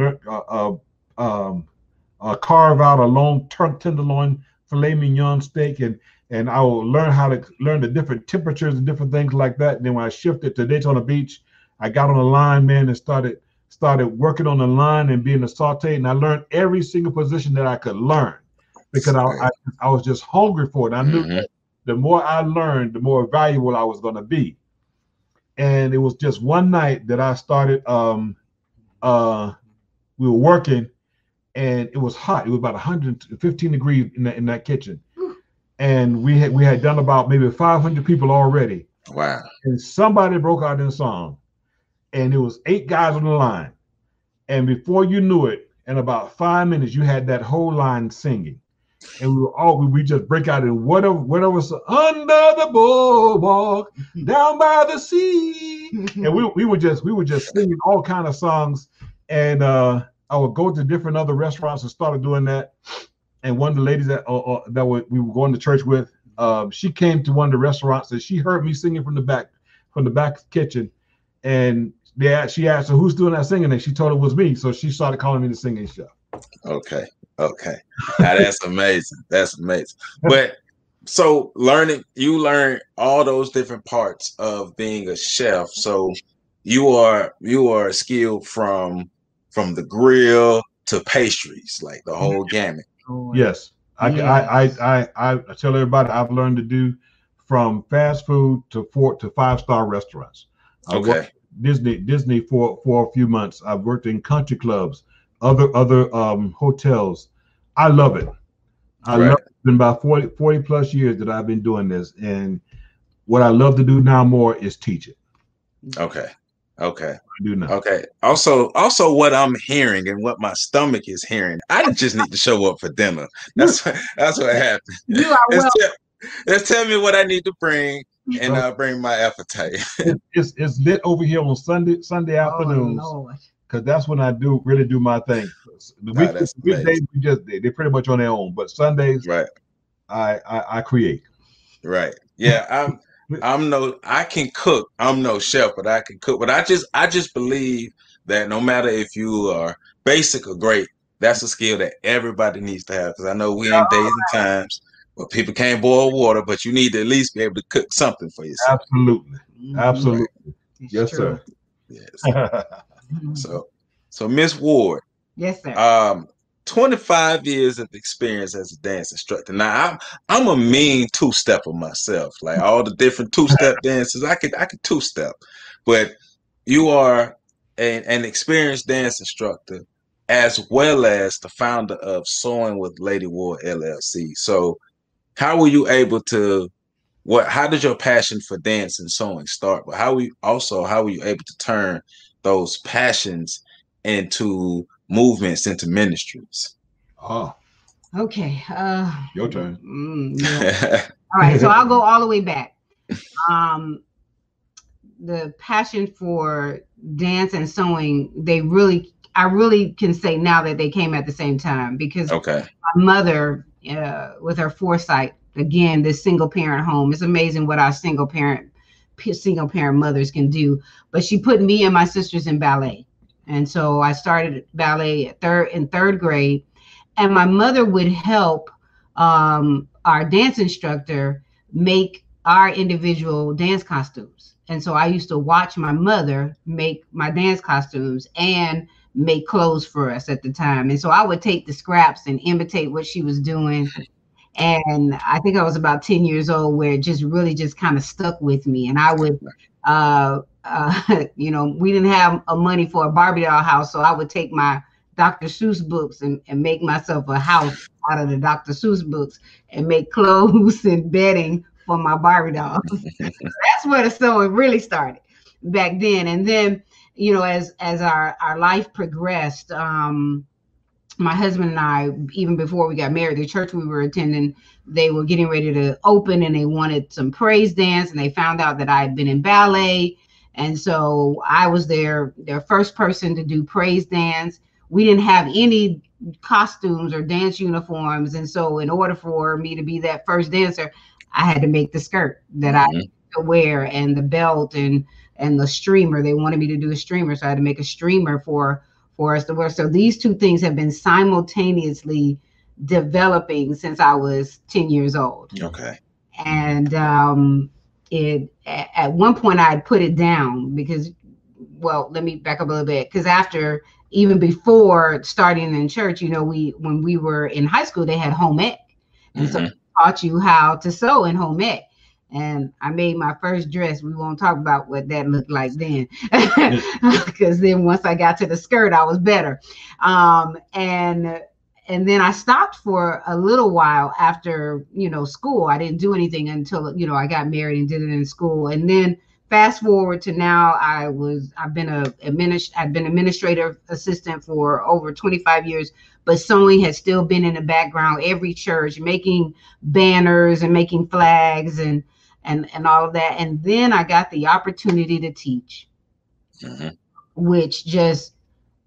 carve out a long tenderloin filet mignon steak, and I will learn the different temperatures and different things like that. And then when I shifted to Daytona Beach, I got on the line, man, and started working on the line and being a saute, and I learned every single position that I could learn because I was just hungry for it. I knew that the more I learned, the more valuable I was going to be. And it was just one night that I started. We were working, and it was hot. It was about 115 degrees in that kitchen, and we had done about maybe 500 people already. Wow! And somebody broke out in song, and it was 8 guys on the line, and before you knew it, in about 5 minutes, you had that whole line singing. And we just break out in whatever was under the boardwalk, down by the sea, and we were just singing all kind of songs, And I would go to different other restaurants and started doing that. And one of the ladies that we were going to church with, she came to one of the restaurants and she heard me singing from the back kitchen, and she asked her, who's doing that singing, and she told her it was me. So she started calling me the singing chef. Okay. Now that's amazing. That's amazing. But so you learn all those different parts of being a chef. So you are skilled from the grill to pastries, like the whole gamut. Yes. I tell everybody I've learned to do from fast food to 4 to 5-star restaurants. I worked Disney for a few months. I've worked in country clubs, other hotels. I love it. I love it. It's been about 40 plus years that I've been doing this, and what I love to do now more is teach it. Okay. I do now. Okay. Also, what I'm hearing and what my stomach is hearing, I just need to show up for dinner. That's what happened. You are Just tell me what I need to bring, and I'll bring my appetite. It's lit over here on Sunday afternoons, because that's when I really do my thing. The weekdays they're pretty much on their own, but Sundays, right? I create. Right. Yeah. I can cook. I'm no chef, but I can cook. But I just believe that no matter if you are basic or great, that's a skill that everybody needs to have. Because I know we're in days and times where people can't boil water, but you need to at least be able to cook something for yourself. Absolutely. Right. Yes, sir. Yes. So Miss Ward. Yes, sir. 25 years of experience as a dance instructor. Now I'm a mean two-stepper myself. Like all the different two-step dances, I could two-step. But you are an experienced dance instructor, as well as the founder of Sewing with Lady Ward LLC. So how were you able to how did your passion for dance and sewing start? But how were you able to turn those passions into movements, into ministries? Oh, okay. Your turn. Yeah. All right, so I'll go all the way back. The passion for dance and sewing, I really can say now that they came at the same time, because my mother, with her foresight, again, this single parent home, it's amazing what our single parent mothers can do. But she put me and my sisters in ballet. And so I started ballet in third grade, and my mother would help our dance instructor make our individual dance costumes. And so I used to watch my mother make my dance costumes and make clothes for us at the time. And so I would take the scraps and imitate what she was doing. And I think I was about 10 years old, where it just kind of stuck with me. And I would, we didn't have money for a Barbie doll house, so I would take my Dr. Seuss books and make myself a house out of the Dr. Seuss books and make clothes and bedding for my Barbie dolls. That's where the sewing really started back then. And then, as our life progressed, my husband and I, even before we got married, the church we were attending, they were getting ready to open, and they wanted some praise dance, and they found out that I had been in ballet. And so I was their first person to do praise dance. We didn't have any costumes or dance uniforms. And so in order for me to be that first dancer, I had to make the skirt that I could wear, and the belt and the streamer. They wanted me to do a streamer, so I had to make a streamer for us to wear. So these two things have been simultaneously developing since I was 10 years old. Okay. And at one point I had put it down because, well, let me back up a little bit. Because even before starting in church, when we were in high school, they had home ec. And so they taught you how to sew in home ec. And I made my first dress. We won't talk about what that looked like then, because then once I got to the skirt, I was better. And then I stopped for a little while after, school. I didn't do anything until, I got married and did it in school. And then fast forward to now, I've been administrative assistant for over 25 years, but sewing has still been in the background. Every church, making banners and making flags and all of that. And then I got the opportunity to teach, which just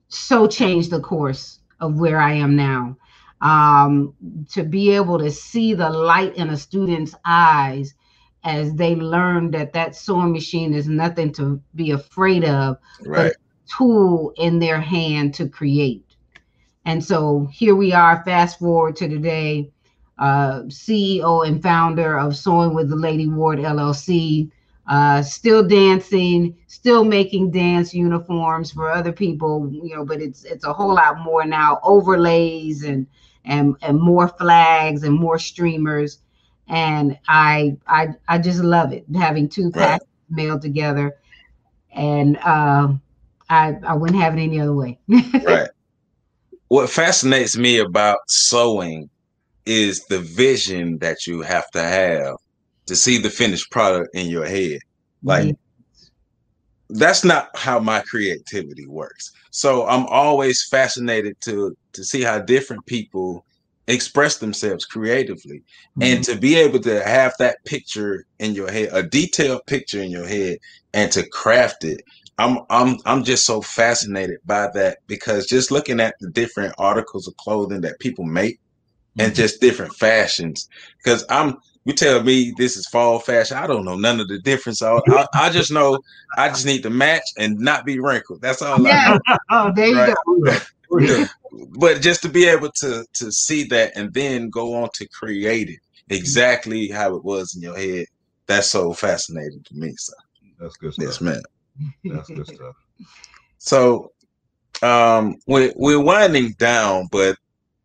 so changed the course of where I am now. To be able to see the light in a student's eyes as they learn that that sewing machine is nothing to be afraid of, but Right. a tool in their hand to create. And so here we are, fast forward to today, CEO and founder of Sewing with the Lady Ward LLC, still dancing, still making dance uniforms for other people, but it's a whole lot more now, overlays and more flags and more streamers. And I just love it, having two Right. passions mailed together. And I wouldn't have it any other way. Right. What fascinates me about sewing is the vision that you have to see the finished product in your head. Like, that's not how my creativity works. So I'm always fascinated to see how different people express themselves creatively, and to be able to have that picture in your head, a detailed picture in your head, and to craft it. I'm just so fascinated by that, because just looking at the different articles of clothing that people make and just different fashions, because you tell me this is fall fashion, I don't know none of the difference. I just know I just need to match and not be wrinkled. That's all. Yeah, there you go. But just to be able to see that and then go on to create it exactly how it was in your head, that's so fascinating to me. So that's good stuff. Yes, man. That's good stuff. So we're winding down, but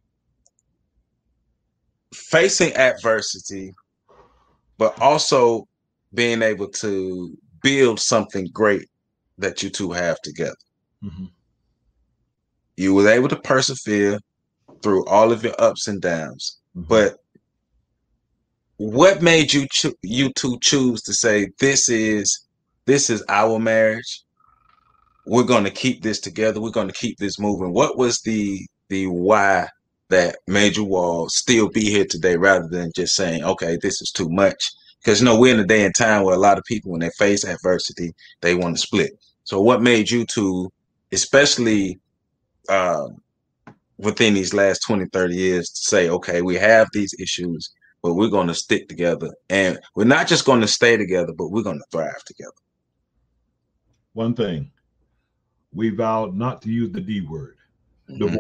facing adversity, but also being able to build something great that you two have together. Mm-hmm. You were able to persevere through all of your ups and downs. Mm-hmm. But what made you two choose to say, this is our marriage? We're going to keep this together. We're going to keep this moving. What was the why that made you all still be here today, rather than just saying, okay, this is too much? Because we're in a day and time where a lot of people, when they face adversity, they want to split. So what made you two, especially within these last 20, 30 years, to say, okay, we have these issues, but we're going to stick together, and we're not just going to stay together, but we're going to thrive together? One thing, we vowed not to use the D word, divorce.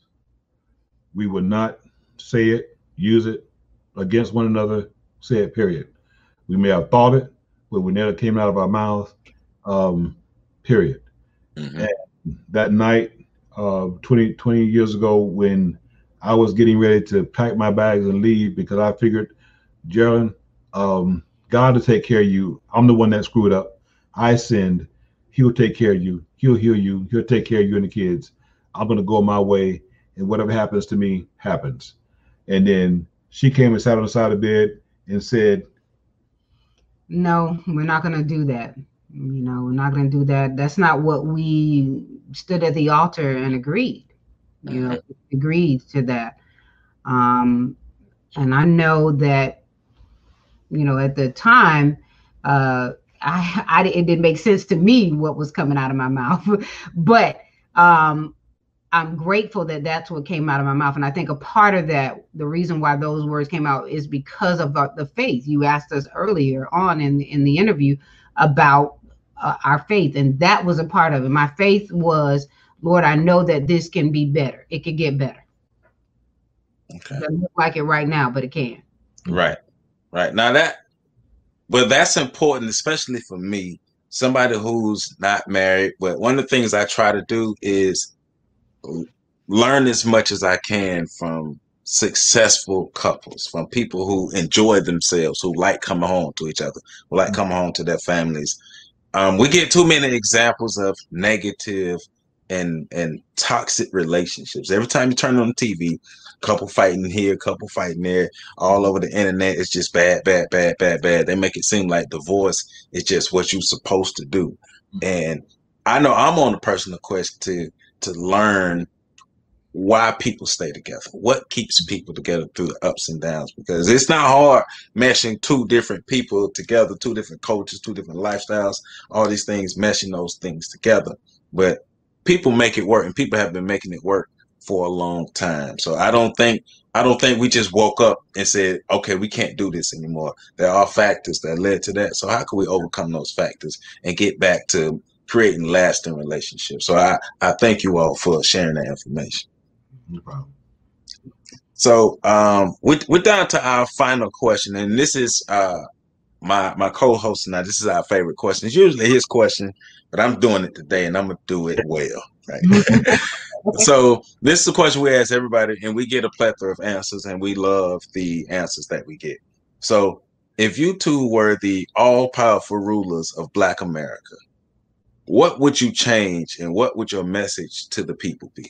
We would not say it, use it against one another, say it, period. We may have thought it, but we never came out of our mouths, period. And that night, 20 years ago, when I was getting ready to pack my bags and leave, because I figured, Geraldine, God will take care of you. I'm the one that screwed up. I sinned. He'll take care of you. He'll heal you. He'll take care of you and the kids. I'm going to go my way, and whatever happens to me happens. And then she came and sat on the side of the bed and said, no, we're not going to do that. We're not going to do that. That's not what we stood at the altar and agreed. Agreed to that. And I know that, at the time, it didn't make sense to me what was coming out of my mouth, but I'm grateful that that's what came out of my mouth. And I think a part of that, the reason why those words came out, is because of the faith. You asked us earlier on in the interview about our faith, and that was a part of it. My faith was, Lord, I know that this can be better. It can get better. Okay. It doesn't look like it right now, but it can. Right. Now that's important, especially for me, somebody who's not married. But one of the things I try to do is learn as much as I can from successful couples, from people who enjoy themselves, who like coming home to each other, who like coming home to their families. We get too many examples of negative and toxic relationships. Every time you turn on the TV, couple fighting here, couple fighting there, all over the internet. It's just bad. They make it seem like divorce is just what you're supposed to do. And I know I'm on a personal quest to learn why people stay together, what keeps people together through the ups and downs, because it's not hard meshing two different people together, two different cultures, two different lifestyles, all these things, meshing those things together. But people make it work, and people have been making it work for a long time. So I don't think we just woke up and said, okay, we can't do this anymore. There are factors that led to that. So how can we overcome those factors and get back to creating lasting relationships? So I thank you all for sharing that information. No problem. So we're down to our final question, and this is my co-host and I. This is our favorite question. It's usually his question, but I'm doing it today, and I'm gonna do it well. Right. So this is a question we ask everybody, and we get a plethora of answers, and we love the answers that we get. So if you two were the all-powerful rulers of Black America, what would you change, and what would your message to the people be?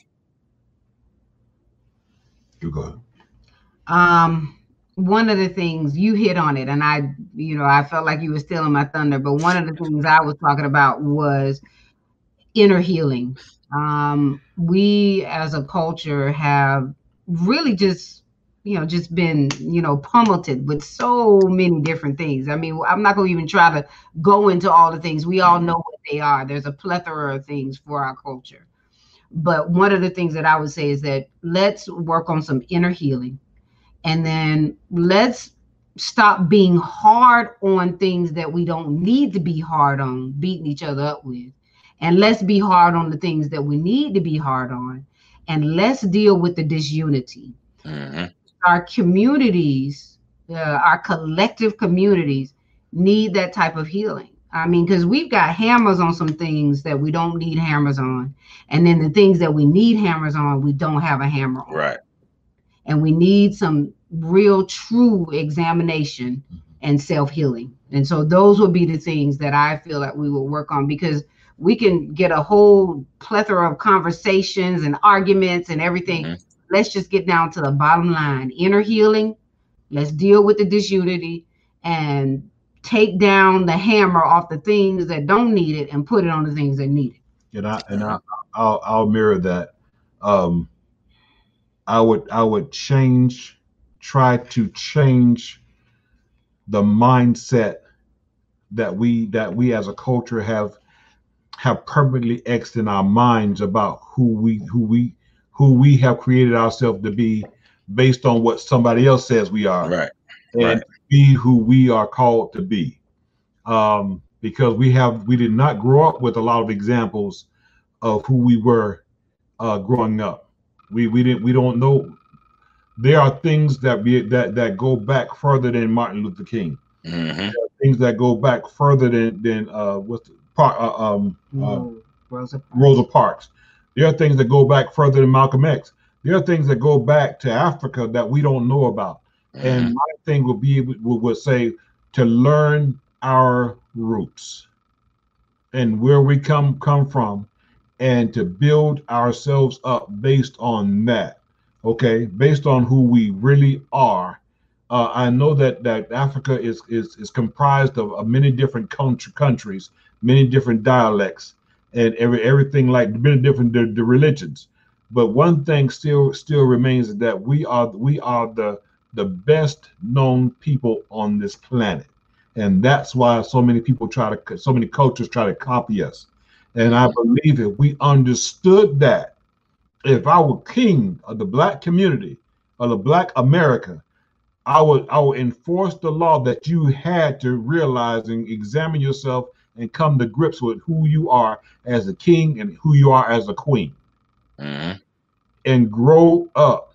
You go ahead. One of the things you hit on it, and I felt like you were stealing my thunder, but one of the things I was talking about was inner healing. We as a culture have really just been, pummeled with so many different things. I mean, I'm not going to even try to go into all the things. We all know what they are. There's a plethora of things for our culture. But one of the things that I would say is that let's work on some inner healing. And then let's stop being hard on things that we don't need to be hard on, beating each other up with. And let's be hard on the things that we need to be hard on. And let's deal with the disunity. Mm-hmm. Our communities, our collective communities need that type of healing. I mean, because we've got hammers on some things that we don't need hammers on. And then the things that we need hammers on, we don't have a hammer on. Right. And we need some real true examination and self-healing. And so those would be the things that I feel like we will work on, because we can get a whole plethora of conversations and arguments and everything. Mm-hmm. Let's just get down to the bottom line. Inner healing. Let's deal with the disunity and take down the hammer off the things that don't need it and put it on the things that need it. And I'll mirror that. I would try to change the mindset that we as a culture have permanently etched in our minds about who we have created ourselves to be based on what somebody else says we are. Right. And be who we are called to be. Because we did not grow up with a lot of examples of who we were growing up. We don't know. There are things that go back further than Martin Luther King. Mm-hmm. There are things that go back further than Rosa Parks. There are things that go back further than Malcolm X. There are things that go back to Africa that we don't know about. Mm-hmm. And my thing would say to learn our roots and where we come from, and to build ourselves up based on that. Okay, based on who we really are. I know that Africa is comprised of many different countries, many different dialects, and everything like many different the religions. But one thing still remains, is that we are the best known people on this planet, and that's why so many cultures try to copy us. And I believe if we understood that, if I were king of the Black community, of the Black America, I would enforce the law that you had to realize and examine yourself and come to grips with who you are as a king and who you are as a queen. Mm-hmm. And grow up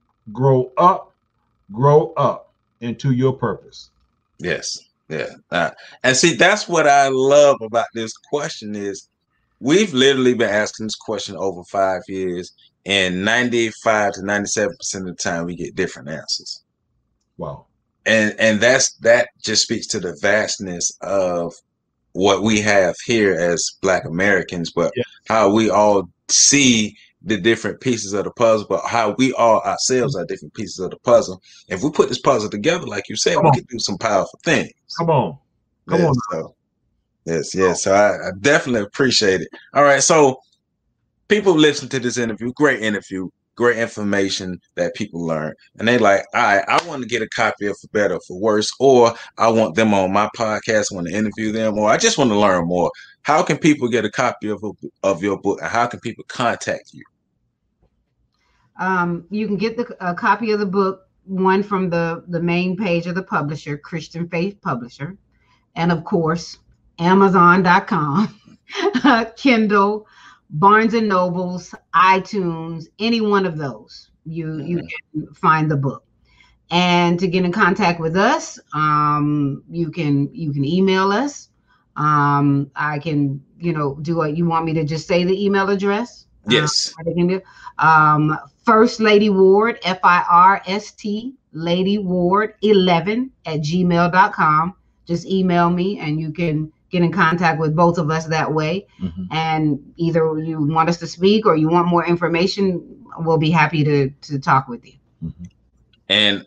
into your purpose. Yes. Yeah. And see, that's what I love about this question is we've literally been asking this question over 5 years, and 95 to 97% of the time we get different answers. Wow. And that just speaks to the vastness of what we have here as Black Americans, but how we all see the different pieces of the puzzle, but how we all ourselves are different pieces of the puzzle. If we put this puzzle together, like you said, we could do some powerful things. Come on. So, yes. So I definitely appreciate it. All right. So people listen to this interview, great information that people learn. And they like, all right, I want to get a copy of For Better or For Worse, or I want them on my podcast, I want to interview them, or I just want to learn more. how can people get a copy of your book, and how can people contact you? You can get a copy of the book, one from the main page of the publisher, Christian Faith Publisher, and of course, Amazon.com, Kindle, Barnes and Nobles, iTunes, any one of those, you can find the book. And to get in contact with us, you can email us. I can, do what you want me to just say the email address. Yes. First Lady Ward, FIRST Lady Ward 11 @gmail.com. Just email me and you can get in contact with both of us that way. Mm-hmm. And either you want us to speak or you want more information, we'll be happy to talk with you. Mm-hmm. And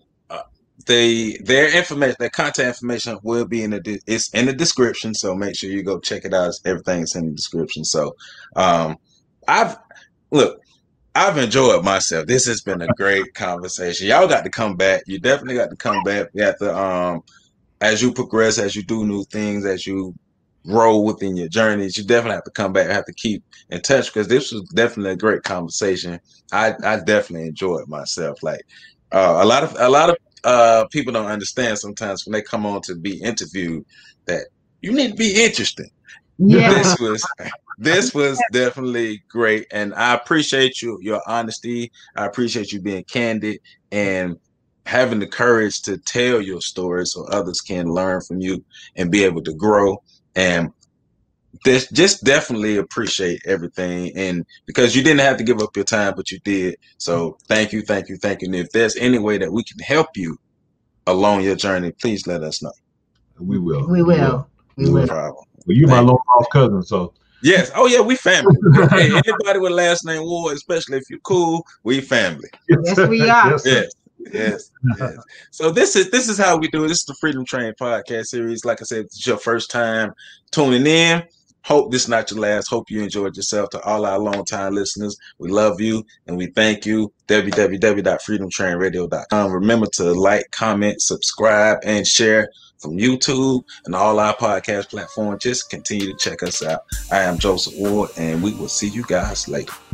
their information, their contact information will be it's in the description. So make sure you go check it out. Everything's in the description. So I've enjoyed myself. This has been a great conversation. Y'all got to come back. You definitely got to come back. You have to, as you progress, as you do new things, as you grow within your journeys, you definitely have to come back. Have to keep in touch, because this was definitely a great conversation. I definitely enjoyed myself. Like a lot of people don't understand sometimes when they come on to be interviewed that you need to be interesting. Yeah. This was definitely great, and I appreciate your honesty. I appreciate you being candid and having the courage to tell your story so others can learn from you and be able to grow. And just definitely appreciate everything, and because you didn't have to give up your time, but you did. So thank you. And if there's any way that we can help you along your journey, please let us know. We will. No problem. Well, you're my long-lost cousin, so. Yes. Oh, yeah, we family. Hey, anybody with last name Ward, especially if you're cool, we family. Yes, we are. Yes. So this is how we do it. This is the Freedom Train podcast series. Like I said, it's your first time tuning in. Hope this is not your last. Hope you enjoyed yourself. To all our long-time listeners, we love you and we thank you. www.freedomtrainradio.com. Remember to like, comment, subscribe, and share from YouTube and all our podcast platforms. Just continue to check us out. I am Joseph Ward, and we will see you guys later.